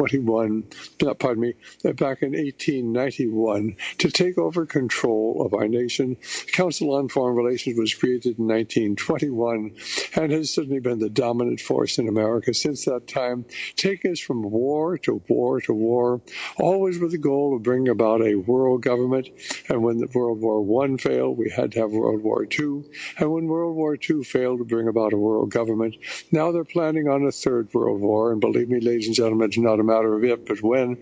Speaker 3: 1891, to take over control of our nation. The Council on Foreign Relations was created in 1921 and has certainly been the dominant force in America since that time, taking us from war to war to war, always with the goal of bringing about a world government. And when the World War I failed, we had to have World War II. And when World War II failed to bring about a world government, now they're planning on a third World War. And believe me, ladies and gentlemen, it's not a matter of if, but when.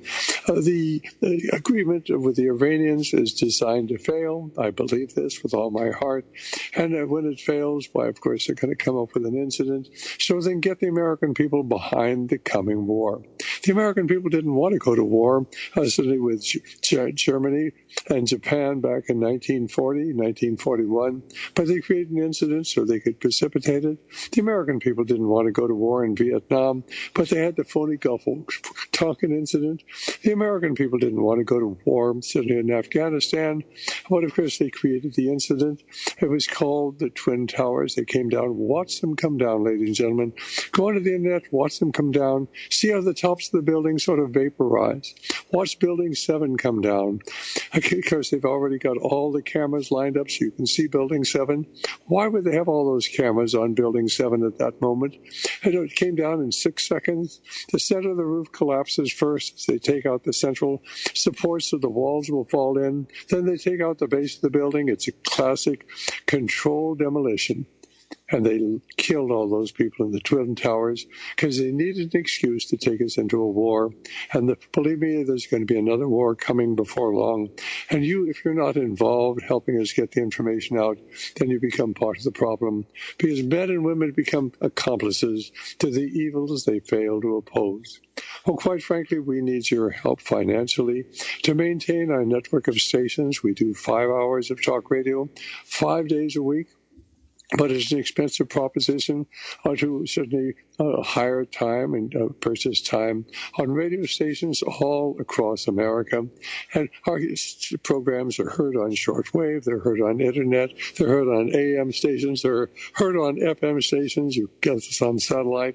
Speaker 3: The agreement with the Iranians is designed to fail. I believe this with all my heart. And when it fails, why, of course, they're going to come up with an incident so then get the American people behind the coming war. The American people didn't want to go to war, certainly with Germany and Japan back in 1940, 1941, but they created an incident so they could precipitate it. The American people didn't want to go to war in Vietnam, but they had the phony Gulf of Tonkin incident. The American people didn't want to go to war, certainly in Afghanistan, but of course they created the incident. It was called the Twin Towers. They came down. Watch them come down, ladies and gentlemen. Go onto the internet, watch them come down. See how the tops of the building sort of vaporize. Watch Building 7 come down. Of course, they've already got all the cameras lined up so you can see Building 7. Why would they have all those cameras on Building 7 at that moment? It came down in 6 seconds. The center of the roof collapses first as they take out the central supports so the walls will fall in. Then they take out the base of the building. It's a classic controlled demolition. And they killed all those people in the Twin Towers because they needed an excuse to take us into a war. And believe me, there's going to be another war coming before long. And if you're not involved helping us get the information out, then you become part of the problem. Because men and women become accomplices to the evils they fail to oppose. Well, quite frankly, we need your help financially to maintain our network of stations. We do 5 hours of talk radio, 5 days a week. But it's an expensive proposition to certainly hire time and purchase time on radio stations all across America. And our programs are heard on shortwave, they're heard on internet, they're heard on AM stations, they're heard on FM stations. You get us on satellite.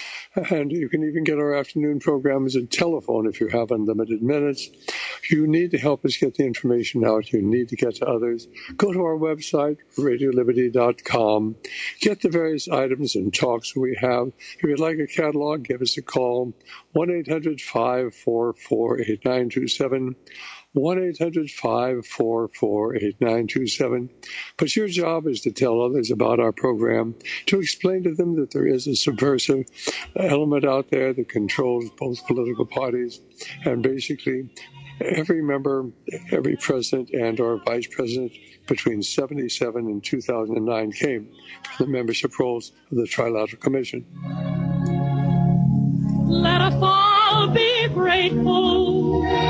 Speaker 3: And you can even get our afternoon programs on telephone if you have unlimited minutes. You need to help us get the information out. You need to get to others. Go to our website, radioliberty.com. Get the various items and talks we have. If you'd like a catalog, give us a call, 1-800-544-8927. 1-800-544-8927. But your job is to tell others about our program, to explain to them that there is a subversive element out there that controls both political parties. And basically, every member, every president and or vice president between 1977 and 2009 came from the membership rolls of the Trilateral Commission.
Speaker 13: Let us all be grateful